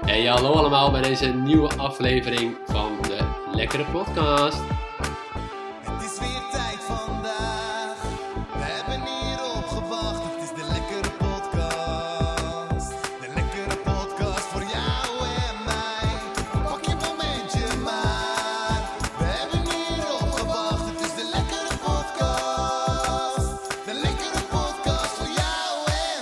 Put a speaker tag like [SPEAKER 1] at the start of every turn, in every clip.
[SPEAKER 1] Hey, hallo allemaal bij deze nieuwe aflevering van de Lekkere Podcast.
[SPEAKER 2] Het is weer tijd vandaag. We hebben hierop gewacht. Het is de Lekkere Podcast. De Lekkere Podcast voor jou en mij. Pak je momentje maar. We hebben hierop gewacht. Het is de Lekkere Podcast. De Lekkere Podcast voor jou en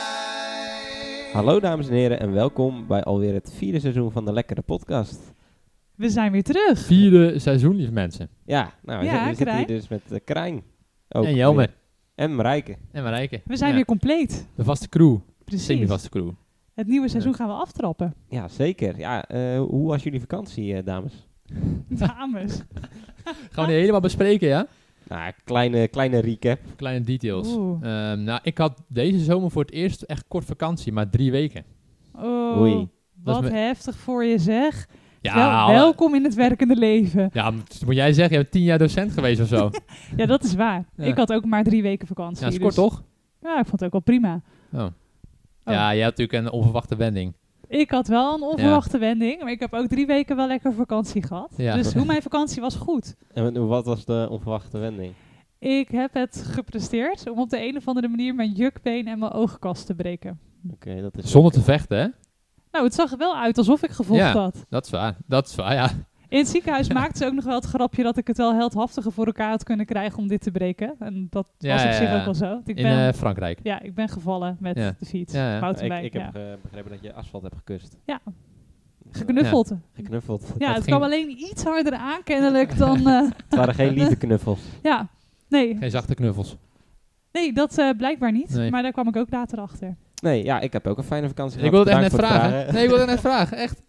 [SPEAKER 2] mij.
[SPEAKER 3] Hallo dames en heren en welkom bij alweer het 4e seizoen van de Lekkere Podcast.
[SPEAKER 4] We zijn weer terug.
[SPEAKER 5] 4e seizoen, lieve mensen.
[SPEAKER 3] Ja, nou we
[SPEAKER 4] Ja,
[SPEAKER 3] zitten
[SPEAKER 4] Krijn.
[SPEAKER 3] hier dus met Krijn. Ook
[SPEAKER 5] En Jelmer.
[SPEAKER 3] weer. En Marijke.
[SPEAKER 5] En Marijke.
[SPEAKER 4] We zijn
[SPEAKER 5] Ja.
[SPEAKER 4] weer compleet.
[SPEAKER 5] De vaste crew.
[SPEAKER 4] Precies.
[SPEAKER 5] Semi-vaste crew.
[SPEAKER 4] Het nieuwe seizoen gaan we aftrappen.
[SPEAKER 3] Ja, zeker. Ja, hoe was jullie vakantie, dames?
[SPEAKER 4] Dames.
[SPEAKER 5] Gaan we die helemaal bespreken, ja?
[SPEAKER 3] Nou, kleine recap.
[SPEAKER 5] Kleine details.
[SPEAKER 4] Oeh.
[SPEAKER 5] Nou, ik had deze zomer voor het eerst echt kort vakantie, maar 3 weken.
[SPEAKER 4] Oh,
[SPEAKER 3] Oei.
[SPEAKER 5] Dat
[SPEAKER 4] wat
[SPEAKER 5] is me-
[SPEAKER 4] heftig voor je zeg.
[SPEAKER 5] Ja,
[SPEAKER 4] Welkom in het werkende leven.
[SPEAKER 5] Ja, moet jij zeggen, je bent 10 jaar docent geweest of zo.
[SPEAKER 4] Ja, dat is waar.
[SPEAKER 5] Ja.
[SPEAKER 4] Ik had ook maar 3 weken vakantie.
[SPEAKER 5] Ja, dat is kort
[SPEAKER 4] dus-
[SPEAKER 5] toch?
[SPEAKER 4] Ja, ik vond het ook wel prima.
[SPEAKER 5] Oh. Ja, jij had natuurlijk een onverwachte wending.
[SPEAKER 4] Ik had wel een onverwachte wending, maar ik heb ook 3 weken wel lekker vakantie gehad.
[SPEAKER 5] Ja.
[SPEAKER 4] Dus hoe mijn vakantie was goed.
[SPEAKER 3] En wat was de onverwachte wending?
[SPEAKER 4] Ik heb het gepresteerd om op de een of andere manier mijn jukbeen en mijn oogkast te breken.
[SPEAKER 3] Oké, dat is...
[SPEAKER 5] Zonder te vechten, hè?
[SPEAKER 4] Nou, het zag er wel uit alsof ik gevochten
[SPEAKER 5] Ja.
[SPEAKER 4] had.
[SPEAKER 5] Dat is waar, ja.
[SPEAKER 4] In het ziekenhuis maakten ze ook nog wel het grapje dat ik het wel heldhaftiger voor elkaar had kunnen krijgen om dit te breken. En dat
[SPEAKER 5] Ja,
[SPEAKER 4] was op
[SPEAKER 5] ja,
[SPEAKER 4] zich
[SPEAKER 5] ja.
[SPEAKER 4] ook wel zo. Ik
[SPEAKER 5] In
[SPEAKER 4] ben,
[SPEAKER 5] Frankrijk.
[SPEAKER 4] ik ben gevallen met
[SPEAKER 5] Ja.
[SPEAKER 4] de fiets.
[SPEAKER 5] Ja, ja.
[SPEAKER 4] Mountainbike,
[SPEAKER 3] Ik heb
[SPEAKER 4] ja.
[SPEAKER 3] begrepen dat je asfalt hebt gekust.
[SPEAKER 4] Ja. Geknuffeld. Ja,
[SPEAKER 3] Geknuffeld.
[SPEAKER 5] Dat
[SPEAKER 4] het
[SPEAKER 5] ging-
[SPEAKER 4] kwam alleen iets harder aan kennelijk dan...
[SPEAKER 3] Het waren geen lieve knuffels.
[SPEAKER 4] ja, nee.
[SPEAKER 5] Geen zachte knuffels.
[SPEAKER 4] Nee, dat blijkbaar niet.
[SPEAKER 5] Nee.
[SPEAKER 4] Maar daar kwam ik ook later achter.
[SPEAKER 3] Nee, ja, ik heb ook een fijne vakantie
[SPEAKER 5] Ik
[SPEAKER 3] gehad.
[SPEAKER 5] wilde het echt net
[SPEAKER 3] Bedankt voor
[SPEAKER 5] vragen. Nee, ik wilde het net vragen, echt.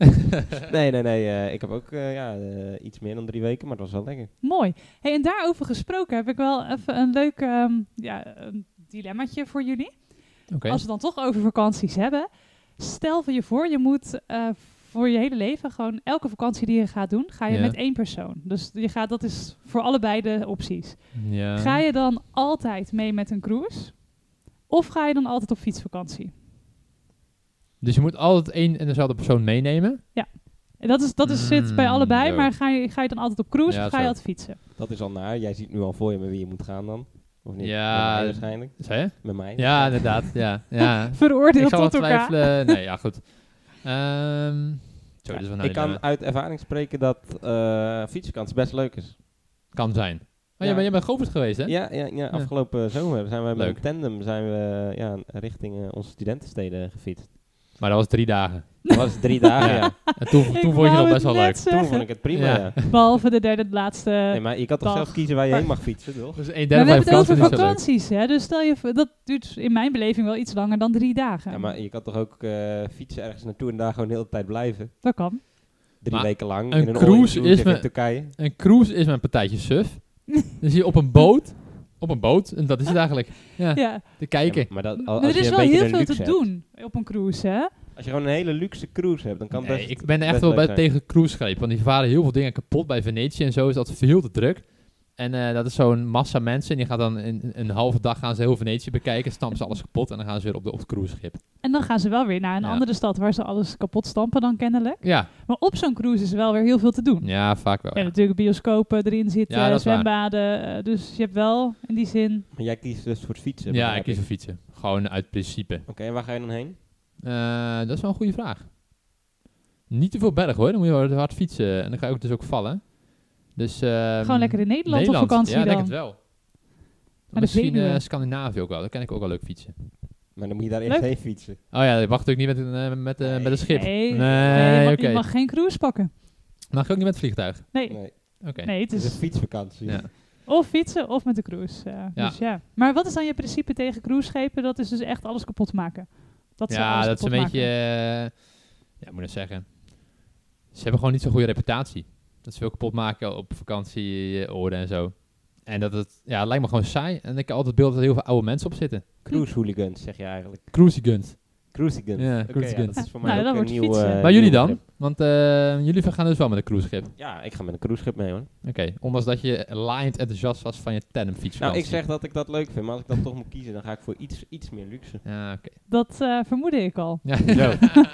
[SPEAKER 3] Nee. Ik heb ook iets meer dan 3 weken, maar het was wel lekker.
[SPEAKER 4] Mooi. Hey, en daarover gesproken heb ik wel even een leuk een dilemmaatje voor jullie.
[SPEAKER 5] Oké.
[SPEAKER 4] Als we dan toch over vakanties hebben. Stel voor je voor, je moet voor je hele leven gewoon elke vakantie die je gaat doen, ga je
[SPEAKER 5] Ja.
[SPEAKER 4] met 1 persoon. Dus dat is voor allebei de opties.
[SPEAKER 5] Ja.
[SPEAKER 4] Ga je dan altijd mee met een cruise? Of ga je dan altijd op fietsvakantie?
[SPEAKER 5] Dus je moet altijd één en dezelfde persoon meenemen.
[SPEAKER 4] En dat zit bij allebei,
[SPEAKER 5] zo.
[SPEAKER 4] maar ga je dan altijd op cruise
[SPEAKER 5] Ja,
[SPEAKER 4] of ga je
[SPEAKER 5] zo.
[SPEAKER 4] altijd fietsen?
[SPEAKER 3] Dat is al naar. Jij ziet nu al voor je met wie je moet gaan dan. Of niet?
[SPEAKER 5] Ja.
[SPEAKER 3] Met mij waarschijnlijk.
[SPEAKER 5] Zei je?
[SPEAKER 3] Met mij.
[SPEAKER 5] Ja, inderdaad. Ja. Ik
[SPEAKER 4] Veroordeeld
[SPEAKER 5] zal wel
[SPEAKER 4] tot elkaar.
[SPEAKER 5] twijfelen. Nee, ja, goed. Zo, dit is wel
[SPEAKER 3] Ik kan uit ervaring spreken dat fietsvakantie best leuk is.
[SPEAKER 5] kan zijn. Oh,
[SPEAKER 3] Ja.
[SPEAKER 5] jij bent Govert geweest, hè?
[SPEAKER 3] Ja, afgelopen zomer zijn we met
[SPEAKER 5] Leuk.
[SPEAKER 3] een tandem richting onze studentensteden gefietst.
[SPEAKER 5] Maar dat was 3 dagen.
[SPEAKER 3] Dat was 3 dagen, ja.
[SPEAKER 5] En toen
[SPEAKER 4] Ik
[SPEAKER 5] vond je
[SPEAKER 4] wou
[SPEAKER 5] het nog
[SPEAKER 4] het
[SPEAKER 5] best wel
[SPEAKER 4] net
[SPEAKER 5] leuk.
[SPEAKER 4] zeggen.
[SPEAKER 3] Toen vond ik het prima,
[SPEAKER 5] Ja.
[SPEAKER 3] ja.
[SPEAKER 4] Behalve de derde, laatste.
[SPEAKER 3] Nee, maar je kan toch
[SPEAKER 4] dag.
[SPEAKER 3] zelf kiezen waar je heen mag fietsen, toch?
[SPEAKER 5] Dus 1/3
[SPEAKER 4] Maar we
[SPEAKER 5] van je
[SPEAKER 4] hebben het over
[SPEAKER 5] vakantie is zo leuk.
[SPEAKER 4] vakanties, hè? Dus stel je voor, dat duurt in mijn beleving wel iets langer dan 3 dagen.
[SPEAKER 3] Ja, maar je kan toch ook fietsen ergens naartoe en daar gewoon de hele tijd blijven?
[SPEAKER 4] Dat kan.
[SPEAKER 3] 3
[SPEAKER 5] Maar
[SPEAKER 3] weken lang.
[SPEAKER 5] een
[SPEAKER 3] in een
[SPEAKER 5] cruise
[SPEAKER 3] all-inclusive
[SPEAKER 5] is
[SPEAKER 3] in
[SPEAKER 5] me-
[SPEAKER 3] Turkije.
[SPEAKER 5] Een cruise is mijn partijtje suf. Dus je op een boot. Op een boot. En dat is het eigenlijk. Ja,
[SPEAKER 4] Ja.
[SPEAKER 5] te kijken.
[SPEAKER 3] Ja, maar dat,
[SPEAKER 4] Maar
[SPEAKER 3] als
[SPEAKER 4] er
[SPEAKER 3] je
[SPEAKER 4] is
[SPEAKER 3] een
[SPEAKER 4] wel
[SPEAKER 3] beetje
[SPEAKER 4] heel
[SPEAKER 3] een
[SPEAKER 4] veel
[SPEAKER 3] luxe
[SPEAKER 4] te
[SPEAKER 3] hebt.
[SPEAKER 4] doen op een cruise, hè?
[SPEAKER 3] Als je gewoon een hele luxe cruise hebt, dan kan
[SPEAKER 5] Nee,
[SPEAKER 3] best...
[SPEAKER 5] ik ben echt
[SPEAKER 3] best
[SPEAKER 5] wel
[SPEAKER 3] leuk zijn.
[SPEAKER 5] tegen cruiseschepen. Want die varen heel veel dingen kapot bij Venetië en zo. Is dat veel te druk. En dat is zo'n massa mensen. En die gaan dan in een halve dag gaan ze heel Venetië bekijken. Stampen ze alles kapot. En dan gaan ze weer op het cruiseschip.
[SPEAKER 4] En dan gaan ze wel weer naar een
[SPEAKER 5] Ja.
[SPEAKER 4] andere stad waar ze alles kapot stampen dan kennelijk.
[SPEAKER 5] Ja,
[SPEAKER 4] Maar op zo'n cruise is er wel weer heel veel te doen.
[SPEAKER 5] ja vaak wel.
[SPEAKER 4] Ja,
[SPEAKER 5] Ja.
[SPEAKER 4] natuurlijk bioscopen erin zitten,
[SPEAKER 5] Ja, dat is waar.
[SPEAKER 4] zwembaden. Dus je hebt wel in die zin...
[SPEAKER 3] Maar jij kiest dus voor het fietsen.
[SPEAKER 5] Ja,
[SPEAKER 3] begrijp
[SPEAKER 5] ik kies voor fietsen. Gewoon uit principe.
[SPEAKER 3] Oké, en waar ga je dan heen?
[SPEAKER 5] Dat is wel een goede vraag. Niet te veel berg hoor. Dan moet je wel hard fietsen. En dan ga je ook dus ook vallen. Dus,
[SPEAKER 4] Gewoon lekker in Nederland op vakantie
[SPEAKER 5] ja,
[SPEAKER 4] dan.
[SPEAKER 5] denk het wel.
[SPEAKER 4] de
[SPEAKER 5] Misschien
[SPEAKER 4] Veluwe.
[SPEAKER 5] Scandinavië ook wel. Daar kan ik ook wel leuk fietsen.
[SPEAKER 3] Maar dan moet je daar eerst
[SPEAKER 4] Leuk.
[SPEAKER 3] heen fietsen.
[SPEAKER 5] Oh ja, je mag natuurlijk niet met een schip.
[SPEAKER 4] Nee,
[SPEAKER 5] Nee, oké.
[SPEAKER 4] je mag geen cruise pakken.
[SPEAKER 5] Mag je ook niet met het vliegtuig?
[SPEAKER 4] Nee,
[SPEAKER 3] Nee,
[SPEAKER 5] Oké.
[SPEAKER 4] nee het
[SPEAKER 3] het is
[SPEAKER 4] is
[SPEAKER 3] een fietsvakantie.
[SPEAKER 5] Ja.
[SPEAKER 4] of fietsen of met de cruise.
[SPEAKER 5] Ja.
[SPEAKER 4] Dus ja. Maar wat is dan je principe tegen cruiseschepen? Dat is dus echt alles kapot maken. Dat ze
[SPEAKER 5] Ja,
[SPEAKER 4] alles
[SPEAKER 5] dat is een
[SPEAKER 4] kapot
[SPEAKER 5] beetje...
[SPEAKER 4] maken.
[SPEAKER 5] ja, moet ik zeggen. Ze hebben gewoon niet zo'n goede reputatie. Dat ze veel kapot maken op vakantieoorden en zo. En dat het lijkt me gewoon saai. En ik heb altijd het beeld dat er heel veel oude mensen op zitten.
[SPEAKER 3] Cruise hooligans, zeg je eigenlijk.
[SPEAKER 5] Cruisey guns.
[SPEAKER 3] Cruisey guns.
[SPEAKER 5] Ja,
[SPEAKER 3] Oké,
[SPEAKER 5] cruisey guns.
[SPEAKER 3] dat is voor
[SPEAKER 4] Nou,
[SPEAKER 3] mij
[SPEAKER 4] dat
[SPEAKER 3] ook een
[SPEAKER 4] wordt
[SPEAKER 3] nieuw...
[SPEAKER 4] fietsen.
[SPEAKER 5] Maar jullie dan?
[SPEAKER 3] begrip.
[SPEAKER 5] Want jullie gaan dus wel met een cruiseschip.
[SPEAKER 3] Ja, ik ga met een cruiseschip mee, hoor.
[SPEAKER 5] Oké, ondanks dat je laaiend enthousiast was van je tandemfiets.
[SPEAKER 3] Nou, ik zeg dat ik dat leuk vind, maar als ik dan toch moet kiezen, dan ga ik voor iets meer luxe.
[SPEAKER 5] Ja, oké.
[SPEAKER 4] Dat vermoedde ik al.
[SPEAKER 5] Ja.
[SPEAKER 3] Zo,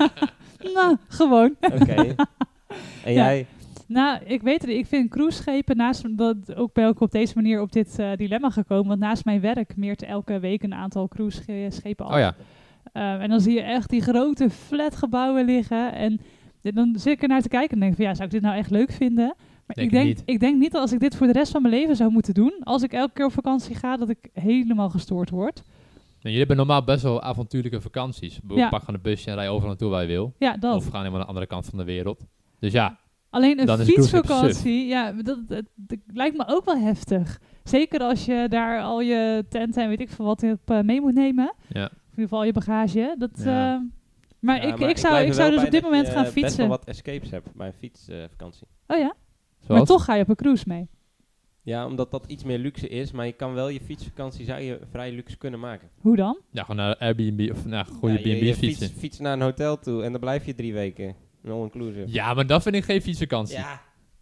[SPEAKER 4] Nou, gewoon.
[SPEAKER 3] oké. En
[SPEAKER 4] Ja.
[SPEAKER 3] jij?
[SPEAKER 4] Nou, ik weet het. Ik vind cruiseschepen, naast dat ook ben ik op deze manier op dit dilemma gekomen. Want naast mijn werk meert elke week een aantal cruiseschepen af.
[SPEAKER 5] Oh ja.
[SPEAKER 4] En dan zie je echt die grote flatgebouwen liggen. En dan zit ik er naar te kijken en denk van, ja, zou ik dit nou echt leuk vinden? Maar
[SPEAKER 5] Denk ik niet.
[SPEAKER 4] ik denk niet dat als ik dit voor de rest van mijn leven zou moeten doen, als ik elke keer op vakantie ga, dat ik helemaal gestoord word.
[SPEAKER 5] Nou, jullie hebben normaal best wel avontuurlijke vakanties. We
[SPEAKER 4] Ja.
[SPEAKER 5] pakken een busje en rijden overal naartoe waar je wil.
[SPEAKER 4] Ja, dat.
[SPEAKER 5] Of gaan helemaal naar de andere kant van de wereld. Dus ja,
[SPEAKER 4] Alleen een
[SPEAKER 5] Dan is een cruiseschip
[SPEAKER 4] fietsvakantie, ja, dat lijkt me ook wel heftig. Zeker als je daar al je tent en weet ik veel wat op mee moet nemen.
[SPEAKER 5] ja.
[SPEAKER 4] In ieder geval al je bagage. Dat,
[SPEAKER 5] Ja.
[SPEAKER 4] maar
[SPEAKER 3] Ja,
[SPEAKER 4] ik
[SPEAKER 3] blijf
[SPEAKER 4] zou
[SPEAKER 3] er wel
[SPEAKER 4] dus
[SPEAKER 3] bij
[SPEAKER 4] op dit
[SPEAKER 3] dat
[SPEAKER 4] moment
[SPEAKER 3] je
[SPEAKER 4] gaan
[SPEAKER 3] best wel
[SPEAKER 4] fietsen.
[SPEAKER 3] wat escapes hebt bij een fietsvakantie.
[SPEAKER 4] Oh ja?
[SPEAKER 5] Zoals?
[SPEAKER 4] Maar toch ga je op een cruise mee.
[SPEAKER 3] Ja, omdat dat iets meer luxe is, maar je kan wel je fietsvakantie zou je vrij luxe kunnen maken.
[SPEAKER 4] Hoe dan?
[SPEAKER 5] Ja, gewoon naar Airbnb of naar goede
[SPEAKER 3] Ja, je
[SPEAKER 5] B&B fietsen.
[SPEAKER 3] fiets naar een hotel toe en dan blijf je 3 weken. Een all-inclusive.
[SPEAKER 5] Ja, maar dat vind ik geen fietsvakantie.
[SPEAKER 3] Ja.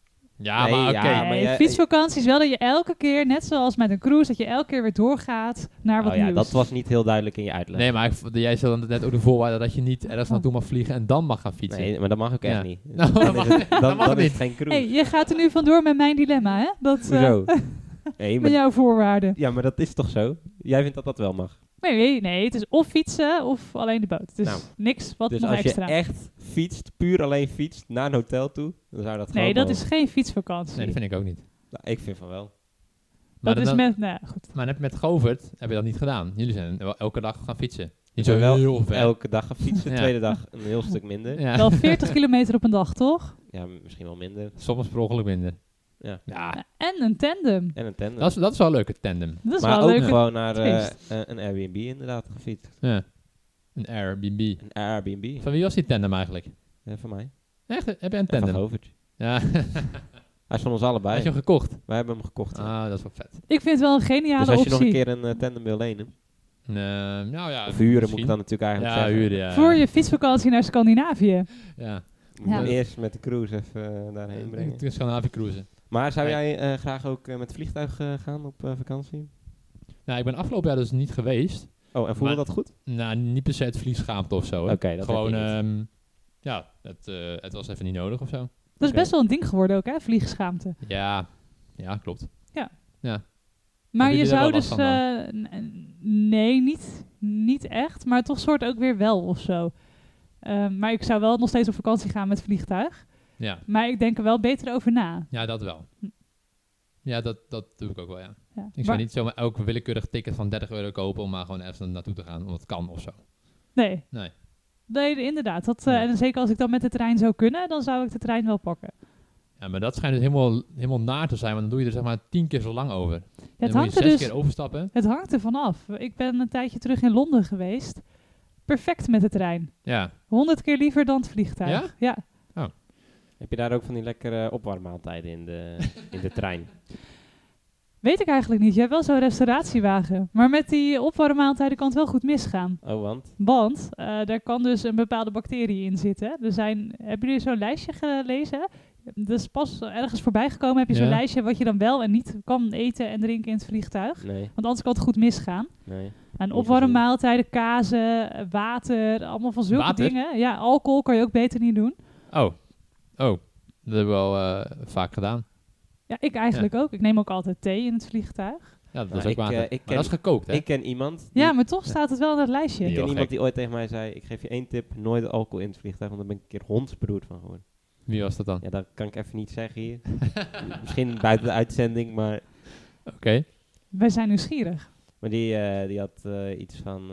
[SPEAKER 5] Ja,
[SPEAKER 3] Nee,
[SPEAKER 5] maar oké.
[SPEAKER 3] ja, maar
[SPEAKER 4] Nee,
[SPEAKER 3] jij-
[SPEAKER 4] fietsvakantie is wel dat je elke keer, net zoals met een cruise, dat je elke keer weer doorgaat naar wat
[SPEAKER 3] Oh ja,
[SPEAKER 4] nieuws.
[SPEAKER 3] dat was niet heel duidelijk in je uitleg.
[SPEAKER 5] Nee, maar jij stelde net ook de voorwaarde dat je niet ergens naartoe mag vliegen en dan mag gaan fietsen.
[SPEAKER 3] Nee, maar dat mag ook echt
[SPEAKER 5] Ja.
[SPEAKER 3] niet.
[SPEAKER 5] Nou,
[SPEAKER 3] Dan
[SPEAKER 5] dat
[SPEAKER 3] is
[SPEAKER 5] mag-
[SPEAKER 3] het,
[SPEAKER 5] dat
[SPEAKER 3] dan,
[SPEAKER 5] mag
[SPEAKER 3] dan is
[SPEAKER 5] niet.
[SPEAKER 3] het geen cruise.
[SPEAKER 4] Hey, je gaat er nu vandoor met mijn dilemma, hè? Dat,
[SPEAKER 3] Hoezo? Nee,
[SPEAKER 4] met
[SPEAKER 3] maar,
[SPEAKER 4] jouw voorwaarden.
[SPEAKER 3] ja, maar dat is toch zo? Jij vindt dat dat wel mag.
[SPEAKER 4] Nee, het is of fietsen of alleen de boot. Het is
[SPEAKER 3] Nou,
[SPEAKER 4] niks wat
[SPEAKER 3] Dus
[SPEAKER 4] nog
[SPEAKER 3] als
[SPEAKER 4] extra.
[SPEAKER 3] je echt fietst, puur alleen fietst, naar een hotel toe, dan zou dat gewoon
[SPEAKER 4] Nee, dat
[SPEAKER 3] mogen.
[SPEAKER 4] is geen fietsvakantie.
[SPEAKER 5] Nee, dat vind ik ook niet.
[SPEAKER 3] Nou, ik vind van wel.
[SPEAKER 5] Maar
[SPEAKER 4] dat is
[SPEAKER 5] dan-
[SPEAKER 4] met, nou ja, goed.
[SPEAKER 5] Maar met Govert heb je dat niet gedaan. Jullie zijn wel elke dag gaan fietsen. Niet
[SPEAKER 3] zijn
[SPEAKER 5] zo
[SPEAKER 3] wel
[SPEAKER 5] heel ver.
[SPEAKER 3] Elke dag gaan fietsen,
[SPEAKER 5] Ja.
[SPEAKER 3] tweede dag een heel stuk minder. Ja,
[SPEAKER 5] Ja.
[SPEAKER 4] Wel 40 kilometer op een dag, toch?
[SPEAKER 3] misschien wel minder.
[SPEAKER 5] Soms per ongeluk minder.
[SPEAKER 3] Ja.
[SPEAKER 5] Ja,
[SPEAKER 4] En een tandem.
[SPEAKER 3] En een tandem.
[SPEAKER 5] dat is wel een leuke tandem.
[SPEAKER 4] Dat is
[SPEAKER 3] maar
[SPEAKER 4] wel
[SPEAKER 3] ook
[SPEAKER 4] leuk.
[SPEAKER 3] gewoon naar
[SPEAKER 4] twist.
[SPEAKER 3] een Airbnb inderdaad gefietst.
[SPEAKER 5] Ja. Een Airbnb.
[SPEAKER 3] Een Airbnb.
[SPEAKER 5] Van wie was die tandem eigenlijk?
[SPEAKER 3] Van mij.
[SPEAKER 5] Echt? Heb je een
[SPEAKER 3] En van
[SPEAKER 5] tandem?
[SPEAKER 3] Govert.
[SPEAKER 5] Ja.
[SPEAKER 3] Hij is van ons allebei.
[SPEAKER 5] Had je hem gekocht?
[SPEAKER 3] Wij hebben hem gekocht. ja.
[SPEAKER 5] Ah, dat is wel vet.
[SPEAKER 4] Ik vind het wel een geniale
[SPEAKER 3] Dus als je nog
[SPEAKER 4] optie.
[SPEAKER 3] een keer een tandem wil lenen,
[SPEAKER 5] Nou ja.
[SPEAKER 3] of huren moet
[SPEAKER 5] misschien.
[SPEAKER 3] ik dan natuurlijk eigenlijk
[SPEAKER 5] Ja,
[SPEAKER 3] zeggen.
[SPEAKER 5] huren, ja.
[SPEAKER 4] Voor je fietsvakantie naar Scandinavië.
[SPEAKER 5] Ja.
[SPEAKER 3] Moet je hem
[SPEAKER 4] Ja.
[SPEAKER 3] eerst met de cruise even daarheen brengen.
[SPEAKER 5] Toen Scandinavië cruisen.
[SPEAKER 3] Maar zou
[SPEAKER 5] Nee.
[SPEAKER 3] jij graag ook met het vliegtuig gaan op vakantie?
[SPEAKER 5] Nou, ik ben afgelopen jaar dus niet geweest.
[SPEAKER 3] Oh, en voelde
[SPEAKER 5] Maar-
[SPEAKER 3] dat goed?
[SPEAKER 5] Nou, niet per se het vliegschaamte of zo. hè.
[SPEAKER 3] Oké, dat
[SPEAKER 5] Gewoon,
[SPEAKER 3] heb je niet.
[SPEAKER 5] ja, het was even niet nodig of zo.
[SPEAKER 4] Dat is
[SPEAKER 3] Oké.
[SPEAKER 4] best wel een ding geworden ook, hè? Vliegschaamte.
[SPEAKER 5] Ja, klopt.
[SPEAKER 4] Maar
[SPEAKER 5] Hebben
[SPEAKER 4] je
[SPEAKER 5] jullie
[SPEAKER 4] zou
[SPEAKER 5] daar
[SPEAKER 4] dus...
[SPEAKER 5] wel last
[SPEAKER 4] nee, niet echt. Maar toch soort ook weer wel of zo. Maar ik zou wel nog steeds op vakantie gaan met vliegtuig.
[SPEAKER 5] Ja,
[SPEAKER 4] Maar ik denk er wel beter over na.
[SPEAKER 5] ja dat wel. Ja, dat doe ik ook wel, ja.
[SPEAKER 4] Ja.
[SPEAKER 5] Ik zou niet zomaar elk willekeurig ticket van €30 kopen om maar gewoon ergens naartoe te gaan, omdat het kan of zo.
[SPEAKER 4] Nee.
[SPEAKER 5] Nee.
[SPEAKER 4] Nee, inderdaad. Dat,
[SPEAKER 5] Nee.
[SPEAKER 4] En zeker als ik dan met de trein zou kunnen, dan zou ik de trein wel pakken.
[SPEAKER 5] Ja, maar dat schijnt dus helemaal naar te zijn, want dan doe je er zeg maar 10 keer zo lang over.
[SPEAKER 4] Ja,
[SPEAKER 5] dan
[SPEAKER 4] het,
[SPEAKER 5] moet
[SPEAKER 4] hangt
[SPEAKER 5] je
[SPEAKER 4] er
[SPEAKER 5] 6
[SPEAKER 4] dus,
[SPEAKER 5] keer overstappen.
[SPEAKER 4] het hangt er vanaf. Ik ben een tijdje terug in Londen geweest. Perfect met de trein.
[SPEAKER 5] Ja.
[SPEAKER 4] 100 keer liever dan het vliegtuig. Ja.
[SPEAKER 3] Heb je daar ook van die lekkere opwarmmaaltijden in de trein?
[SPEAKER 4] Weet ik eigenlijk niet. Je hebt wel zo'n restauratiewagen. Maar met die opwarmmaaltijden kan het wel goed misgaan.
[SPEAKER 3] Oh, want?
[SPEAKER 4] Want daar kan dus een bepaalde bacterie in zitten. Hebben jullie zo'n lijstje gelezen? Dus pas ergens voorbij gekomen heb je zo'n
[SPEAKER 5] Ja.
[SPEAKER 4] lijstje wat je dan wel en niet kan eten en drinken in het vliegtuig.
[SPEAKER 3] Nee,
[SPEAKER 4] Want anders kan het goed misgaan.
[SPEAKER 3] nee.
[SPEAKER 4] En
[SPEAKER 3] Niet
[SPEAKER 4] opwarmmaaltijden, kazen, water, allemaal van zulke
[SPEAKER 5] Water?
[SPEAKER 4] dingen. Ja, alcohol kan je ook beter niet doen.
[SPEAKER 5] Oh, dat hebben we wel vaak gedaan.
[SPEAKER 4] Ja, ik eigenlijk ook. Ik neem ook altijd thee in het vliegtuig.
[SPEAKER 5] Ja, dat
[SPEAKER 3] Nou,
[SPEAKER 5] is ook
[SPEAKER 3] ik,
[SPEAKER 5] water.
[SPEAKER 3] ik
[SPEAKER 5] Maar
[SPEAKER 3] ken-
[SPEAKER 5] dat is gekookt, hè?
[SPEAKER 3] Ik ken iemand... die-
[SPEAKER 4] Ja, maar toch staat het wel in het lijstje.
[SPEAKER 3] Ik
[SPEAKER 5] Heel
[SPEAKER 3] ken iemand
[SPEAKER 5] gek.
[SPEAKER 3] die ooit tegen mij zei, ik geef je 1 tip, nooit alcohol in het vliegtuig, want daar ben ik een keer hondsbroed van geworden.
[SPEAKER 5] Wie was dat dan?
[SPEAKER 3] Ja, dat kan ik even niet zeggen hier. Misschien buiten de uitzending, maar
[SPEAKER 5] Oké.
[SPEAKER 4] Wij zijn nieuwsgierig.
[SPEAKER 3] die had iets van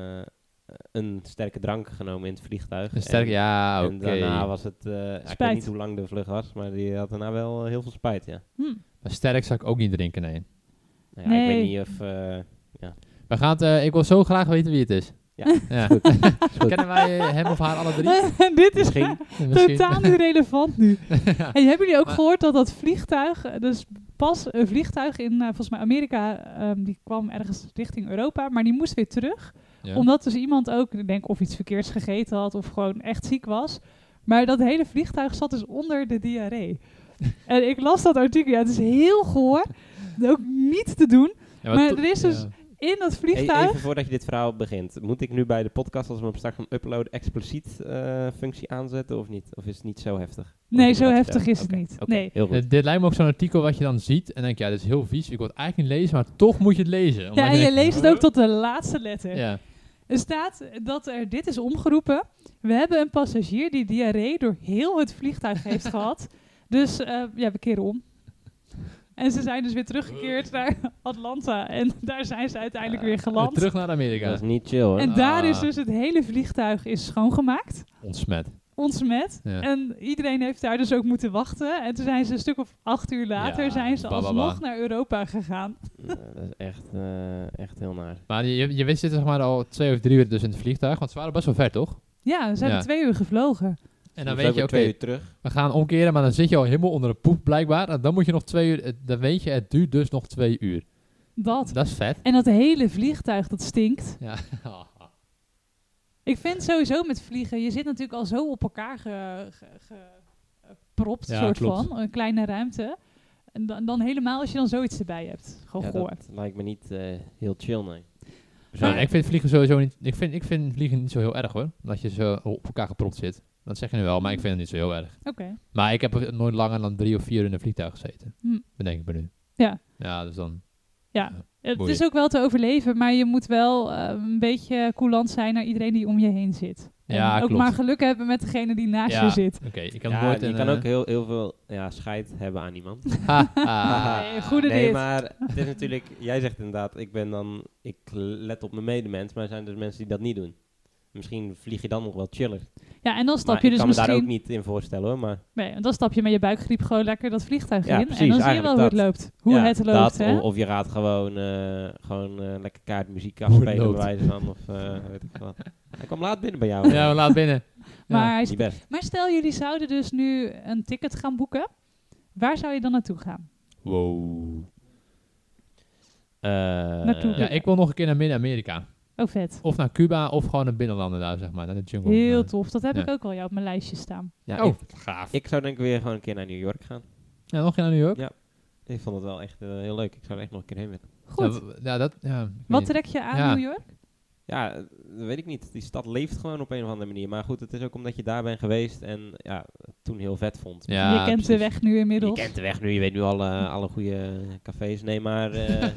[SPEAKER 3] een sterke drank genomen in het vliegtuig.
[SPEAKER 5] Een sterk, ja,
[SPEAKER 3] En
[SPEAKER 5] oké.
[SPEAKER 3] daarna was het, ik weet
[SPEAKER 4] Spijt.
[SPEAKER 3] niet hoe lang de vlucht was, maar die had daarna wel heel veel spijt, ja.
[SPEAKER 5] Maar sterk zou ik ook niet drinken, nee.
[SPEAKER 3] Nou ja, ik
[SPEAKER 4] Nee.
[SPEAKER 3] weet niet of...
[SPEAKER 5] We gaan ik wil zo graag weten wie het is.
[SPEAKER 3] ja,
[SPEAKER 5] Ja.
[SPEAKER 3] goed. Goed.
[SPEAKER 5] Kennen wij hem of haar alle drie?
[SPEAKER 4] Dit is
[SPEAKER 3] Misschien.
[SPEAKER 5] Misschien.
[SPEAKER 4] totaal niet relevant nu. En hebben jullie ook
[SPEAKER 5] Maar-
[SPEAKER 4] gehoord dat vliegtuig, dus pas een vliegtuig in volgens mij Amerika, die kwam ergens richting Europa, maar die moest weer terug.
[SPEAKER 5] Ja.
[SPEAKER 4] Omdat dus iemand ook, ik denk of iets verkeerds gegeten had of gewoon echt ziek was. Maar dat hele vliegtuig zat dus onder de diarree. En ik las dat artikel. Ja, het is heel goor. Ook niet te doen.
[SPEAKER 5] Ja,
[SPEAKER 4] Maar er is dus in dat vliegtuig...
[SPEAKER 3] Even voordat je dit verhaal begint. Moet ik nu bij de podcast, als we hem straks gaan uploaden, expliciet functie aanzetten of niet? Of is het niet zo heftig?
[SPEAKER 4] Nee,
[SPEAKER 3] Of
[SPEAKER 4] zo
[SPEAKER 3] dat
[SPEAKER 4] heftig is het
[SPEAKER 3] Oké,
[SPEAKER 4] niet.
[SPEAKER 3] oké,
[SPEAKER 4] Nee.
[SPEAKER 3] heel goed.
[SPEAKER 5] Dit lijkt me ook zo'n artikel wat je dan ziet en denk je, ja, dit is heel vies. Ik wil het eigenlijk niet lezen, maar toch moet je het lezen. Omdat
[SPEAKER 4] Ja, en je
[SPEAKER 5] denkt,
[SPEAKER 4] leest het ook tot de laatste letter.
[SPEAKER 5] Ja.
[SPEAKER 4] Er staat dat dit is omgeroepen. We hebben een passagier die diarree door heel het vliegtuig heeft gehad. Dus we keren om. En ze zijn dus weer teruggekeerd naar Atlanta. En daar zijn ze uiteindelijk weer geland.
[SPEAKER 5] Terug naar Amerika.
[SPEAKER 3] Dat is niet chill, hoor.
[SPEAKER 4] En daar is dus het hele vliegtuig is schoongemaakt.
[SPEAKER 5] Ontsmet.
[SPEAKER 4] Ontsmet.
[SPEAKER 5] Ja.
[SPEAKER 4] En iedereen heeft daar dus ook moeten wachten. En toen zijn ze een stuk of 8 uur later
[SPEAKER 5] Ja,
[SPEAKER 4] zijn ze
[SPEAKER 5] bababa.
[SPEAKER 4] alsnog naar Europa gegaan.
[SPEAKER 3] Dat is echt heel naar.
[SPEAKER 5] Maar je wist dit zeg maar al 2 of 3 uur dus in het vliegtuig, want ze waren best wel ver, toch?
[SPEAKER 4] Ja, ze hebben
[SPEAKER 5] Ja.
[SPEAKER 4] 2 uur gevlogen.
[SPEAKER 5] En dan
[SPEAKER 3] Dus
[SPEAKER 5] weet je,
[SPEAKER 3] ook
[SPEAKER 5] oké,
[SPEAKER 3] 2 uur terug.
[SPEAKER 5] we gaan omkeren, maar dan zit je al helemaal onder een poep blijkbaar. En dan moet je nog 2 uur, dan weet je, het duurt dus nog 2 uur.
[SPEAKER 4] Dat.
[SPEAKER 5] Dat is vet.
[SPEAKER 4] En dat hele vliegtuig, dat stinkt.
[SPEAKER 5] Ja.
[SPEAKER 4] Ik vind sowieso met vliegen, je zit natuurlijk al zo op elkaar gepropt,
[SPEAKER 5] Ja,
[SPEAKER 4] soort
[SPEAKER 5] klopt.
[SPEAKER 4] van. Een kleine ruimte. En dan helemaal als je dan zoiets erbij hebt. Gewoon
[SPEAKER 3] Ja,
[SPEAKER 4] goor.
[SPEAKER 3] dat lijkt me niet heel chill, nee.
[SPEAKER 5] Nou, ik vind vliegen sowieso niet, ik vind vliegen niet zo heel erg hoor. Dat je zo op elkaar gepropt zit. Dat zeg je nu wel, maar ik vind het niet zo heel erg.
[SPEAKER 4] Oké.
[SPEAKER 5] Maar ik heb nooit langer dan 3 of 4 uur in een vliegtuig gezeten.
[SPEAKER 4] Hm.
[SPEAKER 5] Bedenk ik me nu.
[SPEAKER 4] Ja.
[SPEAKER 5] Ja, dus dan...
[SPEAKER 4] Ja. Het
[SPEAKER 5] boeien.
[SPEAKER 4] is ook wel te overleven, maar je moet wel een beetje coulant zijn naar iedereen die om je heen zit. En
[SPEAKER 5] Ja,
[SPEAKER 4] ook
[SPEAKER 5] klopt.
[SPEAKER 4] maar geluk hebben met degene die naast
[SPEAKER 5] Ja.
[SPEAKER 4] je zit.
[SPEAKER 5] Oké, ik kan
[SPEAKER 3] Ja,
[SPEAKER 5] nooit...
[SPEAKER 3] je
[SPEAKER 5] een,
[SPEAKER 3] kan ook heel veel scheid hebben aan iemand.
[SPEAKER 4] Nee, goede
[SPEAKER 3] nee,
[SPEAKER 4] dit.
[SPEAKER 3] maar het is natuurlijk... Jij zegt inderdaad, ik let op mijn medemens, maar er zijn dus mensen die dat niet doen. Misschien vlieg je dan nog wel chiller.
[SPEAKER 4] Ja, en dan stap
[SPEAKER 3] Maar
[SPEAKER 4] je
[SPEAKER 3] ik
[SPEAKER 4] dus
[SPEAKER 3] kan me daar ook
[SPEAKER 4] misschien...
[SPEAKER 3] niet in voorstellen, hoor. Maar
[SPEAKER 4] Nee, dan stap je met je buikgriep gewoon lekker dat vliegtuig
[SPEAKER 3] Ja,
[SPEAKER 4] in.
[SPEAKER 3] precies,
[SPEAKER 4] En dan zie je wel
[SPEAKER 3] eigenlijk
[SPEAKER 4] hoe het
[SPEAKER 3] dat.
[SPEAKER 4] loopt. Hoe
[SPEAKER 3] ja,
[SPEAKER 4] het loopt,
[SPEAKER 3] dat,
[SPEAKER 4] hè?
[SPEAKER 3] of je gaat gewoon lekker kaartmuziek
[SPEAKER 5] Hoe het
[SPEAKER 3] afspelen, bij
[SPEAKER 5] loopt.
[SPEAKER 3] wijze van. Of weet ik wat. Hij kwam laat binnen bij jou.
[SPEAKER 5] Ja, we laat binnen.
[SPEAKER 4] Maar,
[SPEAKER 5] Ja.
[SPEAKER 4] hij is-
[SPEAKER 3] Niet best.
[SPEAKER 4] maar stel, jullie zouden dus nu een ticket gaan boeken. Waar zou je dan naartoe gaan?
[SPEAKER 5] Wow.
[SPEAKER 4] Naartoe.
[SPEAKER 5] Ja, ik wil nog een keer naar Midden-Amerika.
[SPEAKER 4] Oh, vet.
[SPEAKER 5] Of naar Cuba, of gewoon naar binnenlanden daar, zeg maar. Naar de jungle.
[SPEAKER 4] Heel
[SPEAKER 5] Ja.
[SPEAKER 4] tof. Dat heb
[SPEAKER 5] Ja.
[SPEAKER 4] ik ook al jou op mijn lijstje staan.
[SPEAKER 3] Ja,
[SPEAKER 5] Oh, gaaf.
[SPEAKER 3] ik zou denk ik weer gewoon een keer naar New York gaan.
[SPEAKER 5] Ja, nog geen naar New York?
[SPEAKER 3] Ja. Ik vond het wel echt heel leuk. Ik zou er echt nog een keer heen willen.
[SPEAKER 4] Goed.
[SPEAKER 5] Ja, dat... Ja, ik
[SPEAKER 4] Wat
[SPEAKER 5] weet
[SPEAKER 4] trek je aan
[SPEAKER 5] Ja.
[SPEAKER 4] New York?
[SPEAKER 3] Ja, dat weet ik niet. Die stad leeft gewoon op een of andere manier. Maar goed, het is ook omdat je daar bent geweest en ja, het toen heel vet vond.
[SPEAKER 5] niet. Ja,
[SPEAKER 4] je kent de
[SPEAKER 5] precies.
[SPEAKER 4] weg nu
[SPEAKER 3] Je
[SPEAKER 4] inmiddels.
[SPEAKER 3] kent de weg nu, je weet nu alle goede cafés. Nee, maar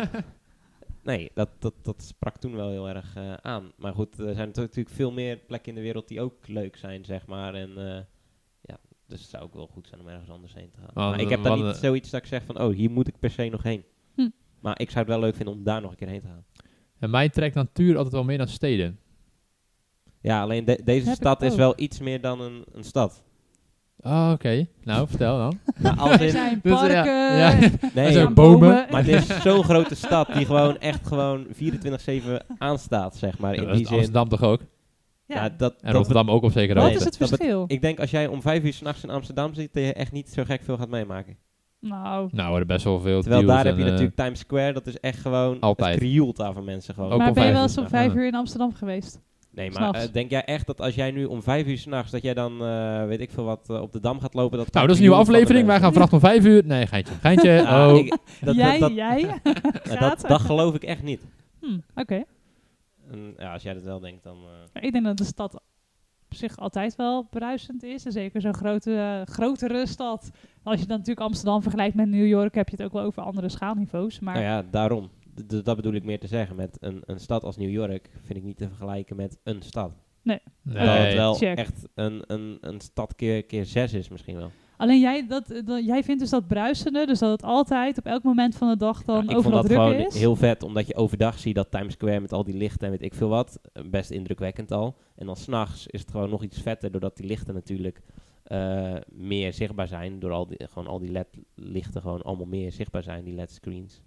[SPEAKER 3] nee, dat sprak toen wel heel erg aan. Maar goed, er zijn natuurlijk veel meer plekken in de wereld die ook leuk zijn, zeg maar. En ja, dus het zou ook wel goed zijn om ergens anders heen te gaan.
[SPEAKER 5] Want-
[SPEAKER 3] Maar ik heb dan
[SPEAKER 5] want-
[SPEAKER 3] niet zoiets dat ik zeg van, oh, hier moet ik per se nog heen.
[SPEAKER 4] Hm.
[SPEAKER 3] Maar ik zou het wel leuk vinden om daar nog een keer heen te gaan.
[SPEAKER 5] En mij trekt natuur altijd wel meer dan steden.
[SPEAKER 3] Ja, alleen deze
[SPEAKER 4] Heb ik
[SPEAKER 3] stad is
[SPEAKER 4] ook.
[SPEAKER 3] wel iets meer dan een stad.
[SPEAKER 5] Oh, oké. Nou, vertel dan.
[SPEAKER 3] Maar als
[SPEAKER 4] Er
[SPEAKER 3] in,
[SPEAKER 4] zijn
[SPEAKER 5] Dus,
[SPEAKER 4] parken.
[SPEAKER 5] ja.
[SPEAKER 3] nee,
[SPEAKER 5] Er zijn
[SPEAKER 4] bomen.
[SPEAKER 5] bomen.
[SPEAKER 3] maar het is zo'n grote stad die gewoon echt gewoon 24/7 aanstaat, zeg maar.
[SPEAKER 5] Ja,
[SPEAKER 3] In
[SPEAKER 5] dat
[SPEAKER 3] die
[SPEAKER 5] is
[SPEAKER 3] zin.
[SPEAKER 5] Amsterdam toch ook?
[SPEAKER 3] Ja, dat,
[SPEAKER 5] En
[SPEAKER 3] dat
[SPEAKER 5] Rotterdam ook op zekere
[SPEAKER 4] Wat
[SPEAKER 3] Nee,
[SPEAKER 5] hoogte.
[SPEAKER 4] is het verschil?
[SPEAKER 3] ik denk als jij om 5 uur 's nachts in Amsterdam zit, dat je echt niet zo gek veel gaat meemaken.
[SPEAKER 4] Nou,
[SPEAKER 5] Nou, er best wel veel
[SPEAKER 3] Terwijl
[SPEAKER 5] deals
[SPEAKER 3] daar heb je
[SPEAKER 5] en,
[SPEAKER 3] natuurlijk Times Square, dat is echt gewoon,
[SPEAKER 5] Altijd.
[SPEAKER 3] het krioelt daar van mensen gewoon.
[SPEAKER 5] Ook
[SPEAKER 4] maar
[SPEAKER 5] om
[SPEAKER 4] ben je
[SPEAKER 5] 5
[SPEAKER 4] wel
[SPEAKER 5] uur
[SPEAKER 4] eens om
[SPEAKER 5] s'nachts.
[SPEAKER 4] 5 uur in Amsterdam geweest?
[SPEAKER 3] Nee, maar
[SPEAKER 4] s'nachts.
[SPEAKER 3] denk jij echt dat als jij nu om 5 uur 's nachts, dat jij dan, weet ik veel wat, op de Dam gaat lopen?
[SPEAKER 5] Nou, dat is een nieuwe aflevering. Wij gaan vannacht om 5 uur. Nee, geintje. Geintje.
[SPEAKER 3] Ja,
[SPEAKER 5] Oh.
[SPEAKER 4] Jij?
[SPEAKER 3] dat geloof ik echt niet.
[SPEAKER 4] Oké.
[SPEAKER 3] En, ja, als jij dat wel denkt, dan...
[SPEAKER 4] Ik denk dat de stad op zich altijd wel bruisend is. En zeker zo'n grotere stad. Als je dan natuurlijk Amsterdam vergelijkt met New York, heb je het ook wel over andere schaalniveaus. Maar
[SPEAKER 3] Nou ja, daarom. Dat bedoel ik meer te zeggen. Met een stad als New York vind ik niet te vergelijken met een stad.
[SPEAKER 5] Nee.
[SPEAKER 3] Dat het wel
[SPEAKER 4] check.
[SPEAKER 3] echt een stad keer 6 is misschien wel.
[SPEAKER 4] alleen jij vindt dus dat bruisende, dus dat het altijd op elk moment van de dag dan
[SPEAKER 3] Ja, ik vond
[SPEAKER 4] overal
[SPEAKER 3] dat
[SPEAKER 4] druk
[SPEAKER 3] gewoon
[SPEAKER 4] is.
[SPEAKER 3] heel vet, omdat je overdag ziet dat Times Square met al die lichten en weet ik veel wat, best indrukwekkend al. En dan s'nachts is het gewoon nog iets vetter, doordat die lichten natuurlijk meer zichtbaar zijn. Door al die LED-lichten gewoon allemaal meer zichtbaar zijn, die LED-screens.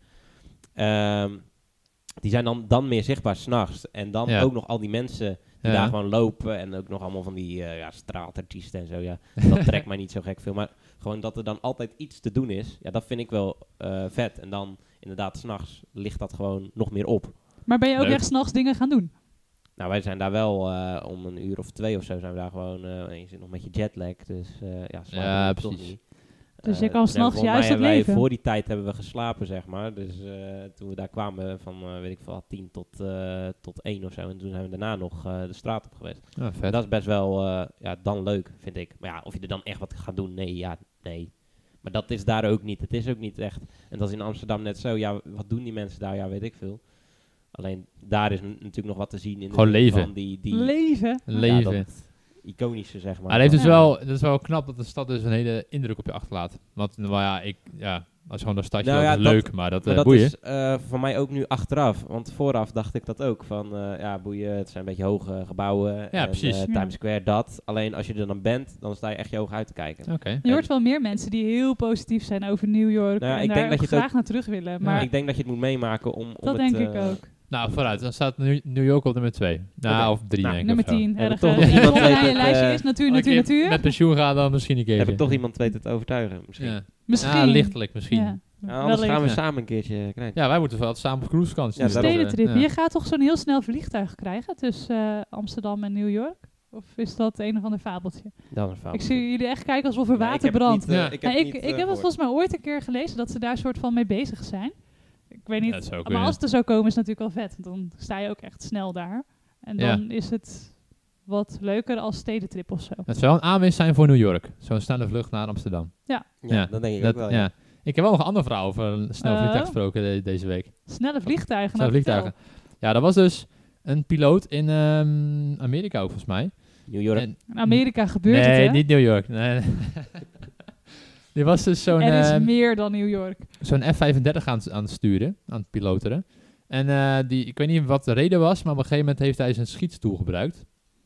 [SPEAKER 3] Die zijn dan meer zichtbaar s'nachts. En dan
[SPEAKER 5] Ja.
[SPEAKER 3] ook nog al die mensen die
[SPEAKER 5] Ja.
[SPEAKER 3] daar gewoon lopen. En ook nog allemaal van die straatartiesten en zo. Ja. Dat trekt mij niet zo gek veel. Maar gewoon dat er dan altijd iets te doen is. Ja, dat vind ik wel vet. En dan inderdaad s'nachts ligt dat gewoon nog meer op.
[SPEAKER 4] Maar ben je ook
[SPEAKER 5] Leuk.
[SPEAKER 4] echt 's nachts dingen gaan doen?
[SPEAKER 3] Nou, wij zijn daar wel om 1 uur of 2 of zo zijn we daar gewoon. En je zit nog met je jetlag, dus ja, slapen
[SPEAKER 5] Ja,
[SPEAKER 3] we toch
[SPEAKER 5] precies.
[SPEAKER 3] niet.
[SPEAKER 4] Dus je kan s'nachts
[SPEAKER 3] volgens mij
[SPEAKER 4] juist het
[SPEAKER 3] hebben wij
[SPEAKER 4] leven.
[SPEAKER 3] Voor die tijd hebben we geslapen, zeg maar. Dus toen we daar kwamen van, weet ik veel, 10 tot 1 of zo. En toen zijn we daarna nog de straat op geweest.
[SPEAKER 5] Ja,
[SPEAKER 3] En
[SPEAKER 5] vet.
[SPEAKER 3] dat is best wel, dan leuk, vind ik. Maar ja, of je er dan echt wat gaat doen, nee. Maar dat is daar ook niet. Het is ook niet echt. En dat is in Amsterdam net zo. Ja, wat doen die mensen daar? Ja, weet ik veel. Alleen daar is natuurlijk nog wat te zien. In de
[SPEAKER 5] Gewoon
[SPEAKER 3] zin
[SPEAKER 5] leven.
[SPEAKER 3] Van die
[SPEAKER 4] Leven.
[SPEAKER 5] Leven.
[SPEAKER 3] dat iconische, zeg maar.
[SPEAKER 5] Maar het heeft dus
[SPEAKER 4] Ja.
[SPEAKER 5] wel, dat is wel knap dat de stad dus een hele indruk op je achterlaat. Want nou ja, als gewoon een stadje,
[SPEAKER 3] Nou
[SPEAKER 5] dat
[SPEAKER 3] ja,
[SPEAKER 5] is
[SPEAKER 3] dat-
[SPEAKER 5] leuk, maar dat
[SPEAKER 3] Maar dat
[SPEAKER 5] boeien.
[SPEAKER 3] is voor mij ook nu achteraf. Want vooraf dacht ik dat ook. Van boeien, het zijn een beetje hoge gebouwen.
[SPEAKER 5] Ja,
[SPEAKER 3] en,
[SPEAKER 5] precies.
[SPEAKER 4] Ja.
[SPEAKER 3] Times Square, dat. Alleen als je er dan bent, dan sta je echt je ogen uit te kijken.
[SPEAKER 5] Oké.
[SPEAKER 4] Je hoort wel meer mensen die heel positief zijn over New York.
[SPEAKER 3] Nou ja,
[SPEAKER 4] en
[SPEAKER 3] ik
[SPEAKER 4] daar
[SPEAKER 3] denk dat je het
[SPEAKER 4] graag
[SPEAKER 3] ook-
[SPEAKER 4] naar terug willen. Maar
[SPEAKER 3] Ik denk dat je het moet meemaken om
[SPEAKER 4] dat
[SPEAKER 3] het,
[SPEAKER 4] denk ik ook.
[SPEAKER 5] Nou, vooruit. Dan staat New York op nummer 2. Nou,
[SPEAKER 3] Oké.
[SPEAKER 5] of 3
[SPEAKER 3] Nou,
[SPEAKER 5] denk ik.
[SPEAKER 4] Nummer
[SPEAKER 5] of zo.
[SPEAKER 4] 10.
[SPEAKER 3] Hebben
[SPEAKER 4] Erg.
[SPEAKER 3] we toch
[SPEAKER 4] En
[SPEAKER 3] nog iemand
[SPEAKER 4] volgende
[SPEAKER 3] weet
[SPEAKER 4] je
[SPEAKER 3] het,
[SPEAKER 4] lijstje is natuur.
[SPEAKER 5] Als ik met
[SPEAKER 4] Ja.
[SPEAKER 5] pensioen ga, dan misschien een keertje.
[SPEAKER 3] Heb ik toch iemand weten te overtuigen, misschien.
[SPEAKER 5] Ja.
[SPEAKER 4] Misschien.
[SPEAKER 5] Ja, lichtelijk misschien.
[SPEAKER 4] Ja.
[SPEAKER 3] Ja, anders gaan we
[SPEAKER 5] Ja.
[SPEAKER 3] samen een keertje knijpen.
[SPEAKER 5] Ja, wij moeten wel samen op cruisevakantie.
[SPEAKER 3] Ja,
[SPEAKER 5] dus
[SPEAKER 3] daarom.
[SPEAKER 5] dat,
[SPEAKER 4] Stedentrip.
[SPEAKER 5] ja.
[SPEAKER 4] Je gaat toch zo'n heel snel vliegtuig krijgen tussen Amsterdam en New York? Of is dat een of ander fabeltje?
[SPEAKER 3] Dan een fout.
[SPEAKER 4] Ik zie jullie echt kijken alsof er
[SPEAKER 3] Nee,
[SPEAKER 4] water brandt.
[SPEAKER 5] Ja.
[SPEAKER 3] Ik
[SPEAKER 4] Nou,
[SPEAKER 3] heb
[SPEAKER 4] ik
[SPEAKER 3] niet,
[SPEAKER 4] heb het
[SPEAKER 3] gehoord.
[SPEAKER 4] volgens mij ooit een keer gelezen dat ze daar soort van mee bezig zijn. Ik weet niet,
[SPEAKER 5] Ja, dat zou
[SPEAKER 4] maar
[SPEAKER 5] kunnen.
[SPEAKER 4] als het er zou komen is het natuurlijk wel vet. Want dan sta je ook echt snel daar. En
[SPEAKER 5] Ja.
[SPEAKER 4] dan is het wat leuker als stedentrip of zo.
[SPEAKER 5] Het zou een aanwinst zijn voor New York. Zo'n snelle vlucht naar Amsterdam.
[SPEAKER 3] Ja,
[SPEAKER 5] Ja,
[SPEAKER 3] dat denk ik
[SPEAKER 5] Dat,
[SPEAKER 3] ook wel.
[SPEAKER 5] ja.
[SPEAKER 3] Ja.
[SPEAKER 5] Ik heb wel nog een ander verhaal over een snel vliegtuig gesproken deze week.
[SPEAKER 4] Snelle vliegtuigen.
[SPEAKER 5] Snelle
[SPEAKER 4] nou,
[SPEAKER 5] vliegtuigen. Ja, dat was dus een piloot in Amerika ook volgens mij.
[SPEAKER 3] New York.
[SPEAKER 5] En-
[SPEAKER 4] vertel. In Amerika gebeurt
[SPEAKER 5] nee,
[SPEAKER 4] het, hè?
[SPEAKER 5] niet New York. Nee. Die was dus zo'n
[SPEAKER 4] Er is meer dan New York.
[SPEAKER 5] zo'n F-35 aan het sturen, aan het piloteren. En ik weet niet wat de reden was, maar op een gegeven moment heeft hij zijn schietstoel gebruikt.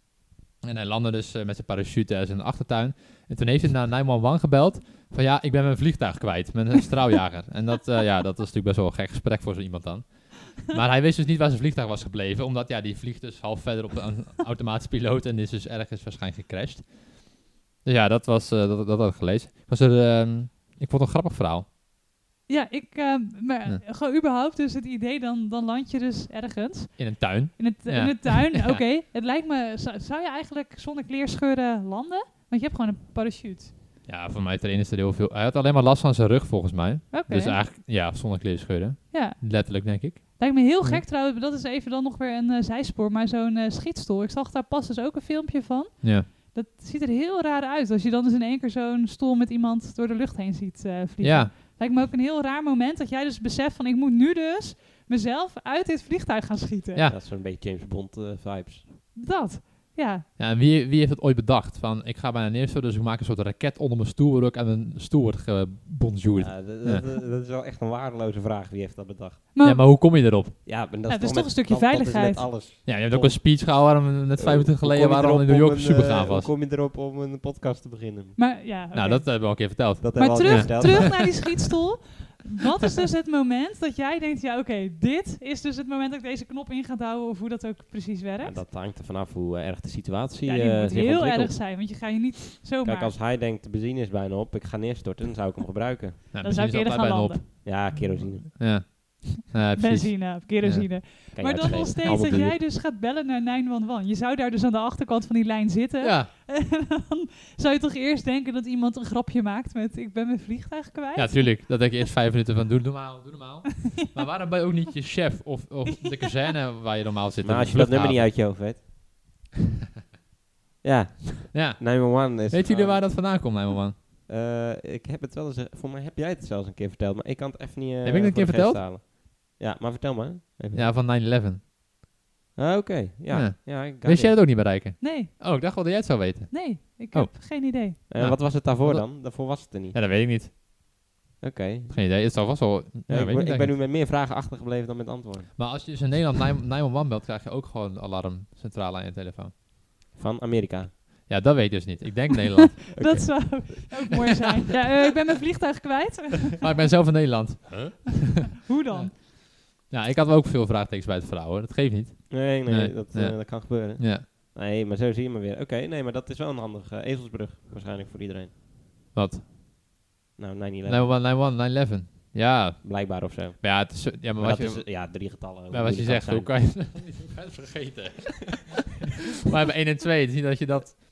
[SPEAKER 5] En hij landde dus met zijn parachute in zijn achtertuin. En toen heeft hij naar 911 gebeld van ja, ik ben mijn vliegtuig kwijt met een straaljager. En dat was natuurlijk best wel een gek gesprek voor zo iemand dan. Maar hij wist dus niet waar zijn vliegtuig was gebleven, omdat die vliegt dus half verder op een automatische piloot en is dus ergens waarschijnlijk gecrashed. Dus ja, dat had ik gelezen. Ik vond het een grappig verhaal.
[SPEAKER 4] Ja, maar
[SPEAKER 5] Ja.
[SPEAKER 4] gewoon überhaupt dus het idee, dan land je dus ergens.
[SPEAKER 5] In een tuin.
[SPEAKER 4] In
[SPEAKER 5] Ja.
[SPEAKER 4] de tuin,
[SPEAKER 5] Ja.
[SPEAKER 4] oké. Het lijkt me, zou je eigenlijk zonder kleerscheuren landen? Want je hebt gewoon een parachute.
[SPEAKER 5] Ja, voor mij trainen ze er heel veel. Hij had alleen maar last van zijn rug volgens mij.
[SPEAKER 4] Oké,
[SPEAKER 5] Dus eigenlijk, ja, zonder kleerscheuren.
[SPEAKER 4] ja.
[SPEAKER 5] Letterlijk, denk ik.
[SPEAKER 4] Lijkt me heel
[SPEAKER 5] Ja.
[SPEAKER 4] gek trouwens, dat is even dan nog weer een zijspoor, maar zo'n schietstoel. Ik zag daar pas dus ook een filmpje van.
[SPEAKER 5] Ja.
[SPEAKER 4] Dat ziet er heel raar uit, als je dan dus in één keer zo'n stoel met iemand door de lucht heen ziet vliegen.
[SPEAKER 5] Ja,
[SPEAKER 4] Lijkt me ook een heel raar moment dat jij dus beseft van ik moet nu dus mezelf uit dit vliegtuig gaan schieten.
[SPEAKER 5] Ja.
[SPEAKER 3] Dat is zo'n beetje James Bond vibes.
[SPEAKER 4] Dat, ja.
[SPEAKER 5] ja, en wie heeft het ooit bedacht? Van, ik ga bijna neerstorten, dus ik maak een soort raket onder mijn stoel, waardoor ik aan mijn stoel word gebonjourd.
[SPEAKER 3] Ja, dat is wel echt een waardeloze vraag. Wie heeft dat bedacht?
[SPEAKER 5] Ja, maar hoe kom je erop?
[SPEAKER 3] Ja, maar dat
[SPEAKER 4] het is
[SPEAKER 3] is
[SPEAKER 4] toch een stukje
[SPEAKER 3] dat is
[SPEAKER 4] veiligheid.
[SPEAKER 3] net alles.
[SPEAKER 5] Ja, je hebt ook een speech gehouden net 25 geleden,
[SPEAKER 3] Hoe kom je
[SPEAKER 5] waarom in
[SPEAKER 3] erop
[SPEAKER 5] New York
[SPEAKER 3] om
[SPEAKER 5] super gaaf was.
[SPEAKER 3] Hoe kom je erop om een podcast te beginnen?
[SPEAKER 4] Maar ja, oké.
[SPEAKER 5] Nou, dat hebben we al een keer verteld.
[SPEAKER 3] Dat
[SPEAKER 4] Maar
[SPEAKER 3] hebben we al
[SPEAKER 4] terug
[SPEAKER 3] gesteld.
[SPEAKER 4] naar die schietstoel. Wat is dus het moment dat jij denkt, ja oké, dit is dus het moment dat ik deze knop in ga houden of hoe dat ook precies werkt?
[SPEAKER 3] Ja, dat hangt er vanaf hoe erg de situatie
[SPEAKER 4] Ja, die moet
[SPEAKER 3] zich
[SPEAKER 4] heel
[SPEAKER 3] ontwikkelt.
[SPEAKER 4] erg zijn, want je ga je niet zomaar...
[SPEAKER 3] Kijk, als hij denkt de benzine is bijna op, ik ga neerstorten, dan zou ik hem gebruiken.
[SPEAKER 5] Nou,
[SPEAKER 4] dan zou ik
[SPEAKER 5] misschien
[SPEAKER 4] eerder
[SPEAKER 5] is
[SPEAKER 4] gaan
[SPEAKER 5] dat bijna
[SPEAKER 4] landen.
[SPEAKER 3] Ja, kerosine.
[SPEAKER 5] op. Ja. Ja, precies.
[SPEAKER 4] Benzine of kerosine.
[SPEAKER 3] Kan je
[SPEAKER 4] Maar dan nog
[SPEAKER 3] uitgeven.
[SPEAKER 4] steeds
[SPEAKER 3] Allemaal
[SPEAKER 4] dat
[SPEAKER 3] duur.
[SPEAKER 4] jij dus gaat bellen naar 911. Je zou daar dus aan de achterkant van die lijn zitten.
[SPEAKER 5] Ja.
[SPEAKER 4] En dan zou je toch eerst denken dat iemand een grapje maakt met ik ben mijn vliegtuig kwijt.
[SPEAKER 5] Ja, tuurlijk. Dat denk je eerst 5 minuten van doe normaal, doe normaal. Maar waarom ben je ook niet je chef of de kazerne waar je normaal zit?
[SPEAKER 3] Maar
[SPEAKER 5] op
[SPEAKER 3] als
[SPEAKER 5] de
[SPEAKER 3] je dat nummer
[SPEAKER 5] vluchthaven?
[SPEAKER 3] niet uit je hoofd weet. Ja,
[SPEAKER 5] Ja.
[SPEAKER 3] 911 is...
[SPEAKER 5] Weet jullie waar dat vandaan komt, nou, man?
[SPEAKER 3] Ik heb het wel eens... voor mij heb jij het zelfs een keer verteld, maar ik kan het even niet...
[SPEAKER 5] Heb ik het een
[SPEAKER 3] voor
[SPEAKER 5] keer
[SPEAKER 3] de geest
[SPEAKER 5] verteld?
[SPEAKER 3] halen. Ja, maar vertel maar. Even.
[SPEAKER 5] Ja, van 9/11.
[SPEAKER 3] Ah, oké. Ja.
[SPEAKER 5] Ja.
[SPEAKER 3] Ja, ik got
[SPEAKER 5] Wist jij
[SPEAKER 3] it.
[SPEAKER 5] dat ook niet bereiken?
[SPEAKER 4] Nee,
[SPEAKER 5] Oh, ik dacht wel dat jij het zou weten.
[SPEAKER 4] nee, ik
[SPEAKER 5] Oh.
[SPEAKER 4] heb geen idee.
[SPEAKER 3] En wat was het daarvoor
[SPEAKER 5] Wat-
[SPEAKER 3] dan? Daarvoor was het er niet.
[SPEAKER 5] Ja, dat weet ik niet.
[SPEAKER 3] Oké.
[SPEAKER 5] Geen idee. Het zal vast wel... Ja,
[SPEAKER 3] Ja,
[SPEAKER 5] weet
[SPEAKER 3] ik
[SPEAKER 5] niet,
[SPEAKER 3] ben nu met meer vragen achtergebleven dan met antwoorden.
[SPEAKER 5] Maar als je dus in Nederland 911 belt, krijg je ook gewoon alarmcentrale aan je telefoon.
[SPEAKER 3] Van Amerika.
[SPEAKER 5] Ja, dat weet ik dus niet. Ik denk Nederland.
[SPEAKER 4] Dat zou ook mooi zijn. Ja, ik ben mijn vliegtuig kwijt.
[SPEAKER 5] Maar ik ben zelf in Nederland.
[SPEAKER 4] Hoe dan?
[SPEAKER 5] Ja, ik had ook veel vraagtekens bij het verhaal. Dat geeft niet.
[SPEAKER 3] Nee,
[SPEAKER 5] Nee,
[SPEAKER 3] dat,
[SPEAKER 5] ja.
[SPEAKER 3] dat kan gebeuren.
[SPEAKER 5] Ja.
[SPEAKER 3] Nee, maar zo zie je maar weer. Oké, nee, maar dat is wel een handige ezelsbrug. Waarschijnlijk voor iedereen.
[SPEAKER 5] Wat?
[SPEAKER 3] Nou, 9/11.
[SPEAKER 5] 911, 9/11. Ja,
[SPEAKER 3] Blijkbaar of zo.
[SPEAKER 5] maar ja, het is, ja, maar
[SPEAKER 3] Maar
[SPEAKER 5] wat
[SPEAKER 3] dat
[SPEAKER 5] je,
[SPEAKER 3] is, ja, 3 getallen.
[SPEAKER 5] maar wat je zegt, hoe kan je het vergeten? Maar bij 1 en 2, het is niet dat je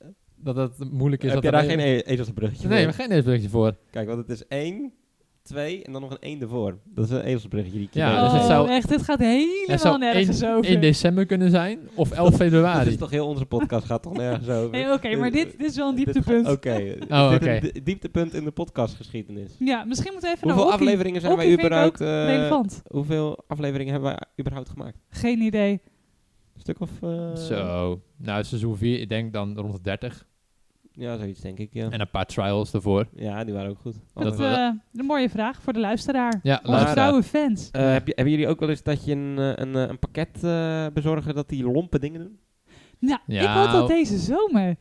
[SPEAKER 5] dat moeilijk is.
[SPEAKER 3] Heb
[SPEAKER 5] dat
[SPEAKER 3] je
[SPEAKER 5] dat
[SPEAKER 3] daar
[SPEAKER 5] een-
[SPEAKER 3] geen ezelsbruggetje
[SPEAKER 5] Nee,
[SPEAKER 3] voor?
[SPEAKER 5] maar geen ezelsbruggetje voor.
[SPEAKER 3] Kijk, want het is 1, 2 en dan nog een 1 ervoor. Dat is een ezelsbruggetje die ik
[SPEAKER 5] Ja,
[SPEAKER 3] je
[SPEAKER 5] dus het
[SPEAKER 4] Oh,
[SPEAKER 5] zou-
[SPEAKER 4] echt, dit gaat
[SPEAKER 5] Het
[SPEAKER 4] helemaal
[SPEAKER 5] zou
[SPEAKER 4] nergens over.
[SPEAKER 5] 1 december kunnen zijn of 11
[SPEAKER 3] Dat
[SPEAKER 5] februari.
[SPEAKER 3] is toch heel onze podcast, gaat toch nergens over?
[SPEAKER 4] Nee, oké, maar dit is wel een
[SPEAKER 3] Dit
[SPEAKER 4] dieptepunt.
[SPEAKER 3] Oké,
[SPEAKER 5] Oh,
[SPEAKER 3] dit
[SPEAKER 5] oké.
[SPEAKER 3] is een dieptepunt in de podcastgeschiedenis.
[SPEAKER 4] Ja, misschien moeten we even
[SPEAKER 3] Hoeveel
[SPEAKER 4] naar hockey.
[SPEAKER 3] afleveringen zijn wij
[SPEAKER 4] Hockey vind ik
[SPEAKER 3] überhaupt...
[SPEAKER 4] ook relevant.
[SPEAKER 3] Hoeveel afleveringen hebben wij überhaupt gemaakt?
[SPEAKER 4] Geen idee.
[SPEAKER 3] Een stuk of...
[SPEAKER 5] Zo. Nou, seizoen 4, ik denk dan rond de 30.
[SPEAKER 3] Ja, zoiets denk ik, ja.
[SPEAKER 5] En een paar trials ervoor.
[SPEAKER 3] Ja, die waren ook goed.
[SPEAKER 4] Dat,
[SPEAKER 5] we-
[SPEAKER 4] een mooie vraag voor de luisteraar.
[SPEAKER 5] Ja,
[SPEAKER 4] Onze
[SPEAKER 3] luisteraar.
[SPEAKER 4] trouwe fans.
[SPEAKER 3] Hebben jullie ook wel eens dat je een pakket bezorgen dat die lompe dingen doen?
[SPEAKER 4] Ja,
[SPEAKER 5] Ja,
[SPEAKER 4] ik had dat
[SPEAKER 5] oh.
[SPEAKER 4] deze zomer.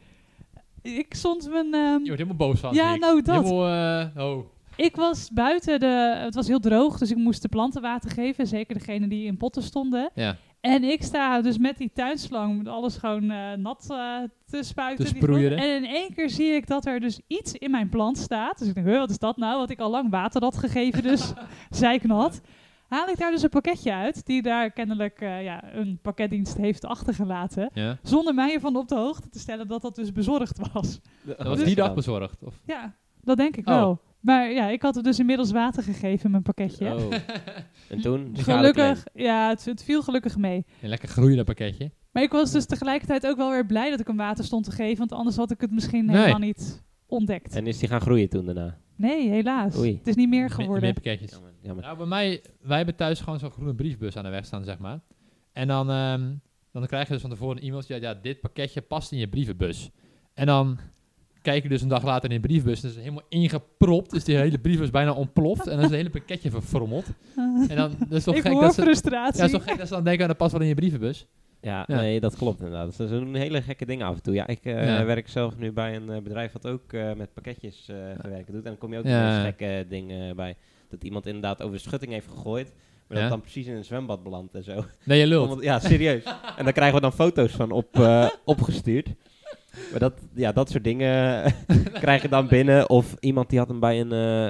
[SPEAKER 4] Ik stond mijn...
[SPEAKER 5] Je wordt helemaal boos van.
[SPEAKER 4] Ja,
[SPEAKER 5] zie ik.
[SPEAKER 4] nou, dat.
[SPEAKER 5] Helemaal,
[SPEAKER 4] Ik was buiten het was heel droog, dus ik moest de planten water geven. Zeker degene die in potten stonden.
[SPEAKER 5] Ja.
[SPEAKER 4] En ik sta dus met die tuinslang, met alles gewoon nat te spuiten.
[SPEAKER 5] Te
[SPEAKER 4] die grond.
[SPEAKER 5] sproeien.
[SPEAKER 4] En in één keer zie ik dat er dus iets in mijn plant staat. Dus ik denk, wat is dat nou? Wat ik al lang water had gegeven, dus zeiknat. Haal ik daar dus een pakketje uit, die daar kennelijk een pakketdienst heeft achtergelaten.
[SPEAKER 5] Ja.
[SPEAKER 4] Zonder mij ervan op de hoogte te stellen dat dat dus bezorgd was.
[SPEAKER 5] Dat was
[SPEAKER 4] Dus-
[SPEAKER 5] die dag bezorgd. Of?
[SPEAKER 4] Ja, dat denk ik
[SPEAKER 5] Oh.
[SPEAKER 4] wel. Maar ja, ik had er dus inmiddels water gegeven in mijn pakketje.
[SPEAKER 3] Oh. En toen?
[SPEAKER 4] Gelukkig, ja, het viel gelukkig mee.
[SPEAKER 5] Een lekker groeiende pakketje.
[SPEAKER 4] Maar ik was dus tegelijkertijd ook wel weer blij dat ik hem water stond te geven, want anders had ik het misschien
[SPEAKER 5] Nee.
[SPEAKER 4] helemaal niet ontdekt.
[SPEAKER 3] En is die gaan groeien toen daarna?
[SPEAKER 4] Nee, helaas.
[SPEAKER 3] Oei.
[SPEAKER 4] Het is niet meer
[SPEAKER 5] Meer
[SPEAKER 4] geworden.
[SPEAKER 5] pakketjes.
[SPEAKER 3] Jammer.
[SPEAKER 5] Nou, bij mij, wij hebben thuis gewoon zo'n groene briefbus aan de weg staan, zeg maar. En dan krijg je dus van tevoren een e-mailtje, ja, dit pakketje past in je brievenbus. En dan kijk je dus een dag later in de briefbus, dus helemaal ingepropt, is die hele briefbus bijna ontploft en dan is het hele pakketje verfrommeld. En dan, dat is toch
[SPEAKER 4] Ik
[SPEAKER 5] gek
[SPEAKER 4] hoor
[SPEAKER 5] dat ze...
[SPEAKER 4] frustratie.
[SPEAKER 5] Ja, is toch gek dat ze dan denken, dat past wel in je brievenbus.
[SPEAKER 3] Ja,
[SPEAKER 5] Ja.
[SPEAKER 3] nee, dat klopt inderdaad. Ze doen hele gekke dingen af en toe. Ja, ik
[SPEAKER 5] Ja.
[SPEAKER 3] werk zelf nu bij een bedrijf dat ook met pakketjes verwerken doet. En dan kom je ook
[SPEAKER 5] Ja.
[SPEAKER 3] met gekke dingen bij. Dat iemand inderdaad over de schutting heeft gegooid. Maar
[SPEAKER 5] Ja.
[SPEAKER 3] dat dan precies in een zwembad belandt en zo.
[SPEAKER 5] Nee, je lult.
[SPEAKER 3] Ja, serieus. En daar krijgen we dan foto's van opgestuurd. Maar dat soort dingen krijg je dan binnen. Of iemand die had hem bij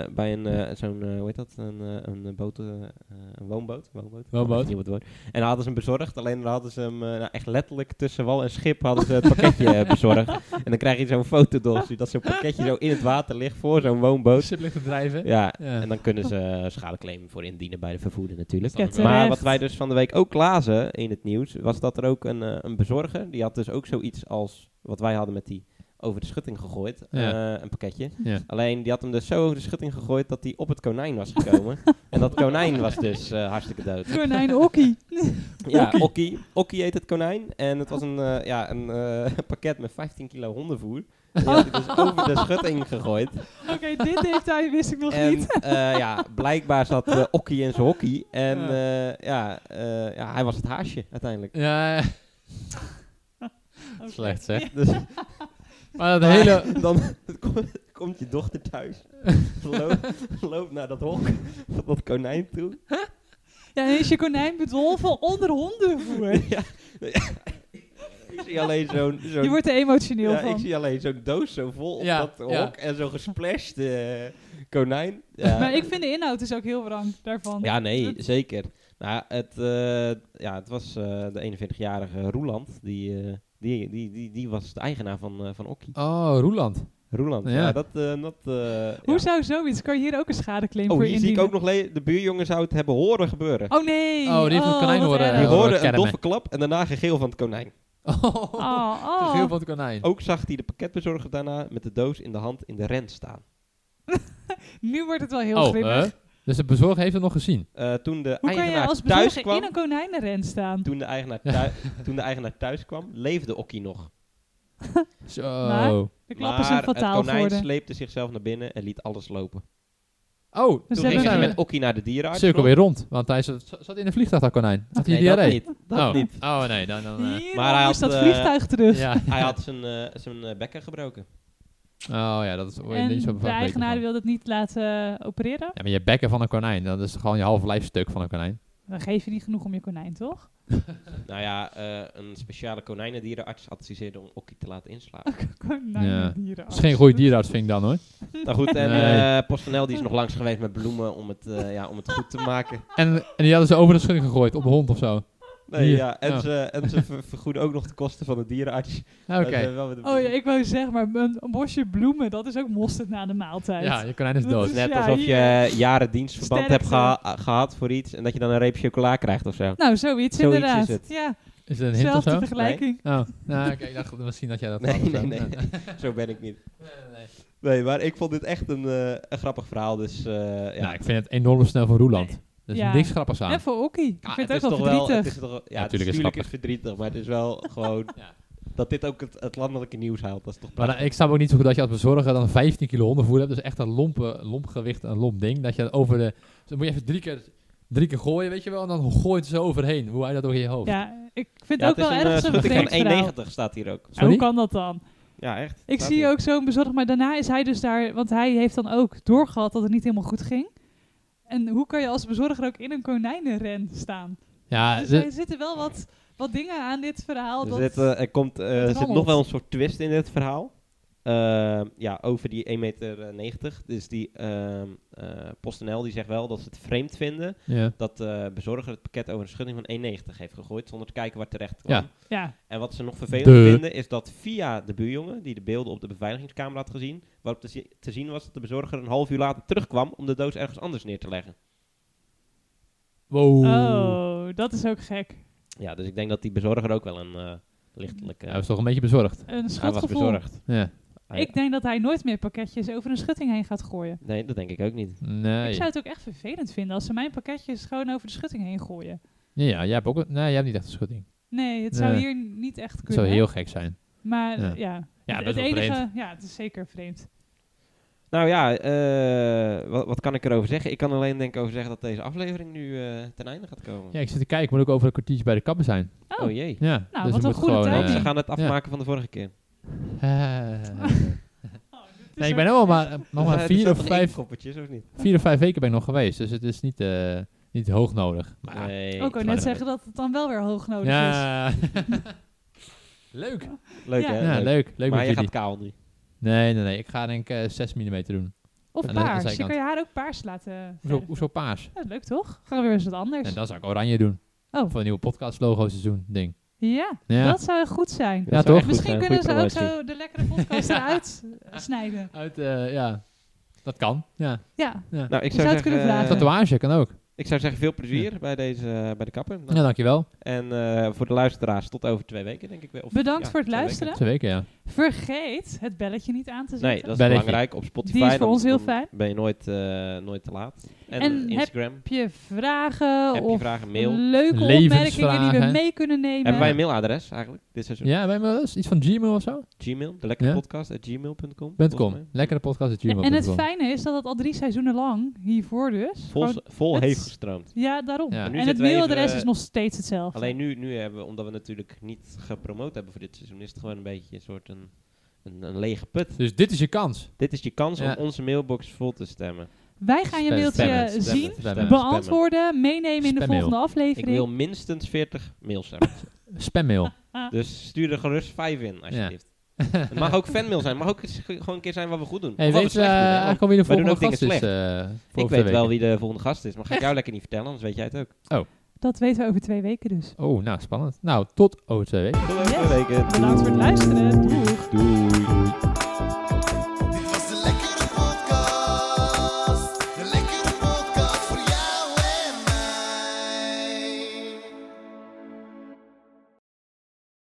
[SPEAKER 3] een zo'n, hoe heet dat? Een boot, een woonboot.
[SPEAKER 5] Woonboot.
[SPEAKER 3] Niet wat het woord. En dan hadden ze hem bezorgd. Alleen dan hadden ze hem echt letterlijk tussen wal en schip hadden ze het pakketje bezorgd. En dan krijg je zo'n foto doorgestuurd dat zo'n pakketje zo in het water ligt voor zo'n woonboot.
[SPEAKER 5] Schip ligt te drijven.
[SPEAKER 3] Ja,
[SPEAKER 5] Ja.
[SPEAKER 3] en dan kunnen ze schadeclaim voor indienen bij de vervoerder natuurlijk.
[SPEAKER 4] Ja,
[SPEAKER 3] Maar
[SPEAKER 4] terecht.
[SPEAKER 3] wat wij dus van de week ook lazen in het nieuws, was dat er ook een bezorger, die had dus ook zoiets als wat wij hadden met die over de schutting gegooid,
[SPEAKER 5] Ja.
[SPEAKER 3] een pakketje.
[SPEAKER 5] Ja.
[SPEAKER 3] Alleen die had hem dus zo over de schutting gegooid dat hij op het konijn was gekomen. En dat konijn was dus hartstikke dood.
[SPEAKER 4] Konijn Okkie.
[SPEAKER 3] Ja, Okkie heet het konijn. En het was een pakket met 15 kilo hondenvoer. Die had hij dus over de schutting gegooid.
[SPEAKER 4] Oké, dit detail wist ik nog
[SPEAKER 3] En
[SPEAKER 4] niet.
[SPEAKER 3] blijkbaar zat Okkie in zijn hockey. En hij was het haasje uiteindelijk.
[SPEAKER 5] Ja,
[SPEAKER 4] Oké.
[SPEAKER 5] slecht zeg.
[SPEAKER 3] Dus
[SPEAKER 5] Maar dat hele...
[SPEAKER 3] dan komt je dochter thuis. Loopt naar dat hok van dat konijn toe.
[SPEAKER 4] Ja, en is je konijn bedolven onder hondenvoer.
[SPEAKER 3] Ja. Ik zie alleen zo'n...
[SPEAKER 4] Je wordt er emotioneel
[SPEAKER 3] ja,
[SPEAKER 4] van.
[SPEAKER 3] ik zie alleen zo'n doos zo vol op
[SPEAKER 5] Ja,
[SPEAKER 3] dat hok
[SPEAKER 5] ja.
[SPEAKER 3] en zo'n gesplashed konijn. Ja.
[SPEAKER 4] Maar ik vind de inhoud dus ook heel wrang daarvan.
[SPEAKER 3] Ja, nee, zeker. Nou, het was de 41-jarige Roeland. Die was de eigenaar van Okkie.
[SPEAKER 5] Oh, Roeland.
[SPEAKER 3] Roeland,
[SPEAKER 5] Ja.
[SPEAKER 4] Hoe zou zoiets? Kan je hier ook een schadeclaim
[SPEAKER 3] Oh,
[SPEAKER 4] voor
[SPEAKER 3] hier zie ik
[SPEAKER 4] indienen?
[SPEAKER 3] ook nog de buurjongen zou het hebben horen gebeuren.
[SPEAKER 4] Oh nee!
[SPEAKER 5] Oh, die heeft het konijn
[SPEAKER 4] wat
[SPEAKER 5] horen.
[SPEAKER 4] erg.
[SPEAKER 3] Die
[SPEAKER 5] horen
[SPEAKER 3] hoorde een
[SPEAKER 5] kermen.
[SPEAKER 3] doffe klap en daarna gegil van het konijn.
[SPEAKER 4] Oh.
[SPEAKER 5] Gegil van het konijn.
[SPEAKER 3] Ook zag hij de pakketbezorger daarna met de doos in de hand in de ren staan.
[SPEAKER 4] Nu wordt het wel heel
[SPEAKER 5] Oh,
[SPEAKER 4] grimmig.
[SPEAKER 5] dus de bezorger heeft het nog gezien.
[SPEAKER 3] Toen de
[SPEAKER 4] Hoe kan je
[SPEAKER 3] eigenaar
[SPEAKER 4] als
[SPEAKER 3] thuis
[SPEAKER 4] bezorger
[SPEAKER 3] kwam,
[SPEAKER 4] in een konijnenren staan?
[SPEAKER 3] toen de eigenaar thuis kwam, leefde Okkie nog.
[SPEAKER 5] Zo.
[SPEAKER 4] Maar- De klappen zijn
[SPEAKER 3] Maar het
[SPEAKER 4] fataal
[SPEAKER 3] konijn
[SPEAKER 4] geworden.
[SPEAKER 3] sleepte zichzelf naar binnen en liet alles lopen.
[SPEAKER 5] Oh,
[SPEAKER 4] Dus
[SPEAKER 3] Toen
[SPEAKER 4] ze
[SPEAKER 3] ging
[SPEAKER 4] hebben
[SPEAKER 3] hij
[SPEAKER 5] zijn
[SPEAKER 3] met Okkie naar de dierenarts.
[SPEAKER 5] cirkel weer rond. Want hij zat in een vliegtuig, dat konijn. Had hij
[SPEAKER 3] Nee, dat
[SPEAKER 5] diarree?
[SPEAKER 3] niet. Dat niet.
[SPEAKER 5] Oh, nee. Dan,
[SPEAKER 4] Hier
[SPEAKER 3] Maar hij
[SPEAKER 4] moest
[SPEAKER 3] had,
[SPEAKER 4] dat vliegtuig terug.
[SPEAKER 5] ja.
[SPEAKER 3] Hij had zijn bekken gebroken.
[SPEAKER 5] Oh ja, dat is niet
[SPEAKER 4] En
[SPEAKER 5] zo
[SPEAKER 4] de
[SPEAKER 5] vaak
[SPEAKER 4] eigenaar
[SPEAKER 5] weten
[SPEAKER 4] wil het niet laten opereren.
[SPEAKER 5] Ja, maar je bekken van een konijn, dat is gewoon je half lijfstuk van een konijn.
[SPEAKER 4] Dan geef je niet genoeg om je konijn, toch?
[SPEAKER 3] Nou ja, een speciale konijnendierenarts adviseerde om Okkie te laten inslapen.
[SPEAKER 4] Konijnendieren.
[SPEAKER 5] Dat is geen goede dierenarts, vind ik dan hoor.
[SPEAKER 3] Nou goed, en
[SPEAKER 5] Nee.
[SPEAKER 3] PostNL die is nog langs geweest met bloemen om het goed te maken.
[SPEAKER 5] En die hadden ze over de schutting gegooid op een hond of zo.
[SPEAKER 3] Nee,
[SPEAKER 5] Hier.
[SPEAKER 3] ja, en
[SPEAKER 5] Ja.
[SPEAKER 3] ze vergoeden ook nog de kosten van de dierenarts.
[SPEAKER 5] Oké.
[SPEAKER 3] Dat is wel weer de
[SPEAKER 4] Oh ja, ik wou zeggen, maar een bosje bloemen, dat is ook mosterd na de maaltijd.
[SPEAKER 5] Ja, je konijn is
[SPEAKER 4] Dat
[SPEAKER 5] dood.
[SPEAKER 4] is-
[SPEAKER 3] Net
[SPEAKER 4] ja,
[SPEAKER 3] alsof je
[SPEAKER 4] hier.
[SPEAKER 3] jaren dienstverband hebt
[SPEAKER 4] Sterkte.
[SPEAKER 3] gehad voor iets en dat je dan een reep chocola krijgt of zo.
[SPEAKER 4] Nou, zoiets
[SPEAKER 3] Zoiets
[SPEAKER 4] inderdaad.
[SPEAKER 3] is het.
[SPEAKER 4] Ja,
[SPEAKER 5] Is het een hint of
[SPEAKER 4] zelfde
[SPEAKER 5] zo?
[SPEAKER 4] vergelijking.
[SPEAKER 5] Oh, nou oké, ik dacht misschien dat jij dat
[SPEAKER 3] Nee,
[SPEAKER 5] had of
[SPEAKER 3] nee,
[SPEAKER 5] zo.
[SPEAKER 3] nee.
[SPEAKER 5] Nee,
[SPEAKER 3] Zo ben ik niet.
[SPEAKER 5] nee.
[SPEAKER 3] Nee, maar ik vond dit echt een grappig verhaal. Dus ja,
[SPEAKER 5] Ja, ik vind het enorm snel voor Roeland. Er is
[SPEAKER 4] Ja.
[SPEAKER 5] niks grappigs aan.
[SPEAKER 4] En voor Okkie. Ik
[SPEAKER 3] Ja,
[SPEAKER 4] vind het
[SPEAKER 3] is
[SPEAKER 4] ook wel
[SPEAKER 3] toch
[SPEAKER 4] verdrietig.
[SPEAKER 3] het is toch, ja,
[SPEAKER 5] Natuurlijk is
[SPEAKER 3] natuurlijk
[SPEAKER 5] het
[SPEAKER 3] is verdrietig, maar het is wel gewoon
[SPEAKER 5] Ja.
[SPEAKER 3] dat dit ook het landelijke nieuws haalt. Dat is toch
[SPEAKER 5] Maar
[SPEAKER 3] prachtig.
[SPEAKER 5] ik snap ook niet zo goed dat je als bezorger dan 15 kilo hondenvoer hebt. Dus echt een lomp gewicht, een lomp ding. Dat je dat over de... Dus dan moet je even drie keer gooien, weet je wel. En dan gooit het zo overheen. Hoe hij dat door je hoofd?
[SPEAKER 4] Ja, ik vind
[SPEAKER 3] Ja,
[SPEAKER 4] het
[SPEAKER 3] het
[SPEAKER 4] ook
[SPEAKER 3] is
[SPEAKER 4] wel
[SPEAKER 3] een
[SPEAKER 4] ergens een
[SPEAKER 3] schutting van
[SPEAKER 4] vreemd verhaal.
[SPEAKER 3] 1,90 staat hier ook.
[SPEAKER 4] En
[SPEAKER 5] Sorry?
[SPEAKER 4] hoe kan dat dan?
[SPEAKER 3] Ja, echt.
[SPEAKER 4] Ik
[SPEAKER 3] Staat
[SPEAKER 4] zie
[SPEAKER 3] hier.
[SPEAKER 4] ook zo'n bezorger, maar daarna is hij dus daar, want hij heeft dan ook doorgehad dat het niet helemaal goed ging. En hoe kan je als bezorger ook in een konijnenren staan?
[SPEAKER 5] Ja,
[SPEAKER 4] Dus
[SPEAKER 5] de-
[SPEAKER 4] er zitten wel wat dingen aan dit verhaal.
[SPEAKER 3] Er zit
[SPEAKER 4] rammelt.
[SPEAKER 3] nog wel een soort twist in dit verhaal. Ja, over die 1,90 meter. Dus die PostNL die zegt wel dat ze het vreemd vinden
[SPEAKER 5] ja.
[SPEAKER 3] dat de bezorger het pakket over een schutting van 1,90 heeft gegooid zonder te kijken waar het terecht kwam.
[SPEAKER 5] Ja.
[SPEAKER 4] Ja,
[SPEAKER 3] En wat ze nog vervelender
[SPEAKER 5] De.
[SPEAKER 3] vinden is dat via de buurjongen, die de beelden op de beveiligingscamera had gezien, waarop te zien was dat de bezorger een half uur later terugkwam om de doos ergens anders neer te leggen.
[SPEAKER 5] Wow.
[SPEAKER 4] oh, dat is ook gek.
[SPEAKER 3] Ja, dus ik denk dat die bezorger ook wel een lichtelijke...
[SPEAKER 5] Hij was toch een beetje bezorgd.
[SPEAKER 4] Een
[SPEAKER 3] hij was
[SPEAKER 4] schuldgevoel.
[SPEAKER 3] bezorgd.
[SPEAKER 5] Ja.
[SPEAKER 4] Ik denk dat hij nooit meer pakketjes over een schutting heen gaat gooien.
[SPEAKER 3] Nee, dat denk ik ook niet.
[SPEAKER 5] Nee.
[SPEAKER 4] Ik zou het ook echt vervelend vinden als ze mijn pakketjes gewoon over de schutting heen gooien.
[SPEAKER 5] Ja, jij hebt ook... Nee, jij hebt niet echt een schutting.
[SPEAKER 4] Nee, het zou
[SPEAKER 5] Nee.
[SPEAKER 4] hier niet echt
[SPEAKER 5] Dat
[SPEAKER 4] kunnen.
[SPEAKER 5] zou heel gek zijn.
[SPEAKER 4] Maar
[SPEAKER 5] Ja.
[SPEAKER 4] ja,
[SPEAKER 5] Ja,
[SPEAKER 4] het
[SPEAKER 5] best wel
[SPEAKER 4] enige,
[SPEAKER 5] vreemd.
[SPEAKER 4] ja, het is zeker vreemd.
[SPEAKER 3] Nou ja, wat kan ik erover zeggen? Ik kan alleen denk ik over zeggen dat deze aflevering nu ten einde gaat komen.
[SPEAKER 5] Ja, ik zit te kijken. Ik moet ook over een kwartiertje bij de kapper zijn.
[SPEAKER 4] Oh,
[SPEAKER 3] Oh jee.
[SPEAKER 5] Ja.
[SPEAKER 4] Nou,
[SPEAKER 5] dus
[SPEAKER 4] wat
[SPEAKER 5] we
[SPEAKER 4] een
[SPEAKER 5] moeten
[SPEAKER 4] goede
[SPEAKER 5] gewoon,
[SPEAKER 4] tijd.
[SPEAKER 3] Want ze gaan het afmaken van de vorige keer.
[SPEAKER 5] Nee, ik ben nog maar, nog maar
[SPEAKER 3] Er
[SPEAKER 5] 4
[SPEAKER 3] staat
[SPEAKER 5] of
[SPEAKER 3] nog
[SPEAKER 5] 5
[SPEAKER 3] koppertjes, of niet?
[SPEAKER 5] 4 of 5 weken ben ik nog geweest. Dus het is niet hoog nodig. Maar ja.
[SPEAKER 3] Nee.
[SPEAKER 4] Ook al net zeggen dat het dan wel weer hoog nodig is.
[SPEAKER 5] Ja. Leuk.
[SPEAKER 3] Leuk
[SPEAKER 4] Ja.
[SPEAKER 3] hè?
[SPEAKER 5] Ja, leuk. Leuk
[SPEAKER 3] Maar
[SPEAKER 5] met
[SPEAKER 3] je
[SPEAKER 5] jullie.
[SPEAKER 3] gaat kaal nu.
[SPEAKER 5] Nee. Ik ga denk ik 6 mm doen.
[SPEAKER 4] Of
[SPEAKER 5] Aan de
[SPEAKER 4] paars. Je
[SPEAKER 5] zijkant.
[SPEAKER 4] kan je haar ook paars laten verven.
[SPEAKER 5] Hoezo paars?
[SPEAKER 4] Ja, leuk toch? Gaan we weer eens wat anders.
[SPEAKER 5] En dan zou ik oranje doen.
[SPEAKER 4] Oh.
[SPEAKER 5] Voor een nieuwe podcast logo seizoen ding.
[SPEAKER 4] Ja,
[SPEAKER 5] Ja.
[SPEAKER 4] dat zou goed zijn.
[SPEAKER 5] Ja,
[SPEAKER 3] Dat zou
[SPEAKER 5] toch?
[SPEAKER 3] echt goed
[SPEAKER 4] Misschien
[SPEAKER 3] zijn,
[SPEAKER 4] kunnen ze
[SPEAKER 3] goede
[SPEAKER 4] ook
[SPEAKER 3] promotie.
[SPEAKER 4] zo de lekkere podcast eruit snijden.
[SPEAKER 5] Ja. Dat kan. Ja.
[SPEAKER 4] Ja,
[SPEAKER 3] Nou, ik
[SPEAKER 4] zou
[SPEAKER 3] zou
[SPEAKER 4] het kunnen
[SPEAKER 3] zeggen,
[SPEAKER 4] vragen.
[SPEAKER 5] Tatoeage kan ook.
[SPEAKER 3] ik zou zeggen veel plezier bij de kapper.
[SPEAKER 5] Ja, dankjewel.
[SPEAKER 3] En voor de luisteraars tot over 2 weken denk ik wel. Of,
[SPEAKER 4] Bedankt voor het
[SPEAKER 3] 2
[SPEAKER 4] luisteren.
[SPEAKER 5] 2 weken, ja.
[SPEAKER 4] Vergeet het belletje niet aan te zetten.
[SPEAKER 3] Nee, dat is
[SPEAKER 5] Belletje.
[SPEAKER 3] belangrijk op Spotify.
[SPEAKER 4] Die is voor
[SPEAKER 3] dan-
[SPEAKER 4] ons heel
[SPEAKER 3] dan
[SPEAKER 4] fijn.
[SPEAKER 3] Ben je nooit te laat. En,
[SPEAKER 4] En
[SPEAKER 3] Instagram.
[SPEAKER 4] Heb je vragen
[SPEAKER 3] Heb je
[SPEAKER 4] of
[SPEAKER 3] vragen, mail.
[SPEAKER 4] leuke opmerkingen die we
[SPEAKER 5] Levensvragen.
[SPEAKER 4] mee kunnen nemen?
[SPEAKER 3] Hebben wij een mailadres eigenlijk dit seizoen?
[SPEAKER 5] Ja, wij hebben wel eens iets van Gmail of zo?
[SPEAKER 3] Gmail, de lekkerepodcast@gmail.com.
[SPEAKER 5] .com. Lekkerepodcast@gmail.com.
[SPEAKER 4] En het fijne is dat het al 3 seizoenen lang hiervoor dus. gewoon-
[SPEAKER 3] Vol
[SPEAKER 4] het-
[SPEAKER 3] heeft gestroomd.
[SPEAKER 4] Ja, daarom.
[SPEAKER 5] Ja.
[SPEAKER 3] Nu
[SPEAKER 4] En het
[SPEAKER 3] zitten we
[SPEAKER 4] mailadres
[SPEAKER 3] even,
[SPEAKER 4] is nog steeds hetzelfde.
[SPEAKER 3] Alleen nu hebben we, omdat we natuurlijk niet gepromoot hebben voor dit seizoen, is het gewoon een beetje een soort een lege put.
[SPEAKER 5] Dus dit is je kans.
[SPEAKER 3] Dit is je kans
[SPEAKER 5] Ja.
[SPEAKER 3] om onze mailbox vol te stemmen.
[SPEAKER 4] Wij gaan je
[SPEAKER 5] Spam-
[SPEAKER 4] mailtje
[SPEAKER 5] spammen,
[SPEAKER 4] zien,
[SPEAKER 5] spammen.
[SPEAKER 4] beantwoorden, meenemen in de
[SPEAKER 5] Spammail.
[SPEAKER 4] volgende
[SPEAKER 3] Ik
[SPEAKER 4] aflevering.
[SPEAKER 3] wil minstens 40 mails hebben.
[SPEAKER 5] Spammail.
[SPEAKER 3] Dus stuur er gerust 5 in, alsjeblieft. Het mag ook fanmail zijn. Het mag ook gewoon een keer zijn wat we goed doen.
[SPEAKER 5] Hey,
[SPEAKER 3] Of wat
[SPEAKER 5] weet
[SPEAKER 3] we slecht doen, hè,
[SPEAKER 5] je
[SPEAKER 3] want
[SPEAKER 5] wie de
[SPEAKER 3] wij doen
[SPEAKER 5] volgende
[SPEAKER 3] ook dingen
[SPEAKER 5] gast is?
[SPEAKER 3] slecht.
[SPEAKER 5] Voor
[SPEAKER 3] ik weet wel wie de volgende gast is, maar ga ik jou lekker niet vertellen, anders weet jij het ook.
[SPEAKER 4] Dat weten we over 2 weken dus.
[SPEAKER 5] Oh, nou, spannend. Nou, tot over 2 weken.
[SPEAKER 3] Tot over
[SPEAKER 4] Yes.
[SPEAKER 3] 2 weken.
[SPEAKER 4] Bedankt voor het luisteren. Doeg!
[SPEAKER 3] Doei.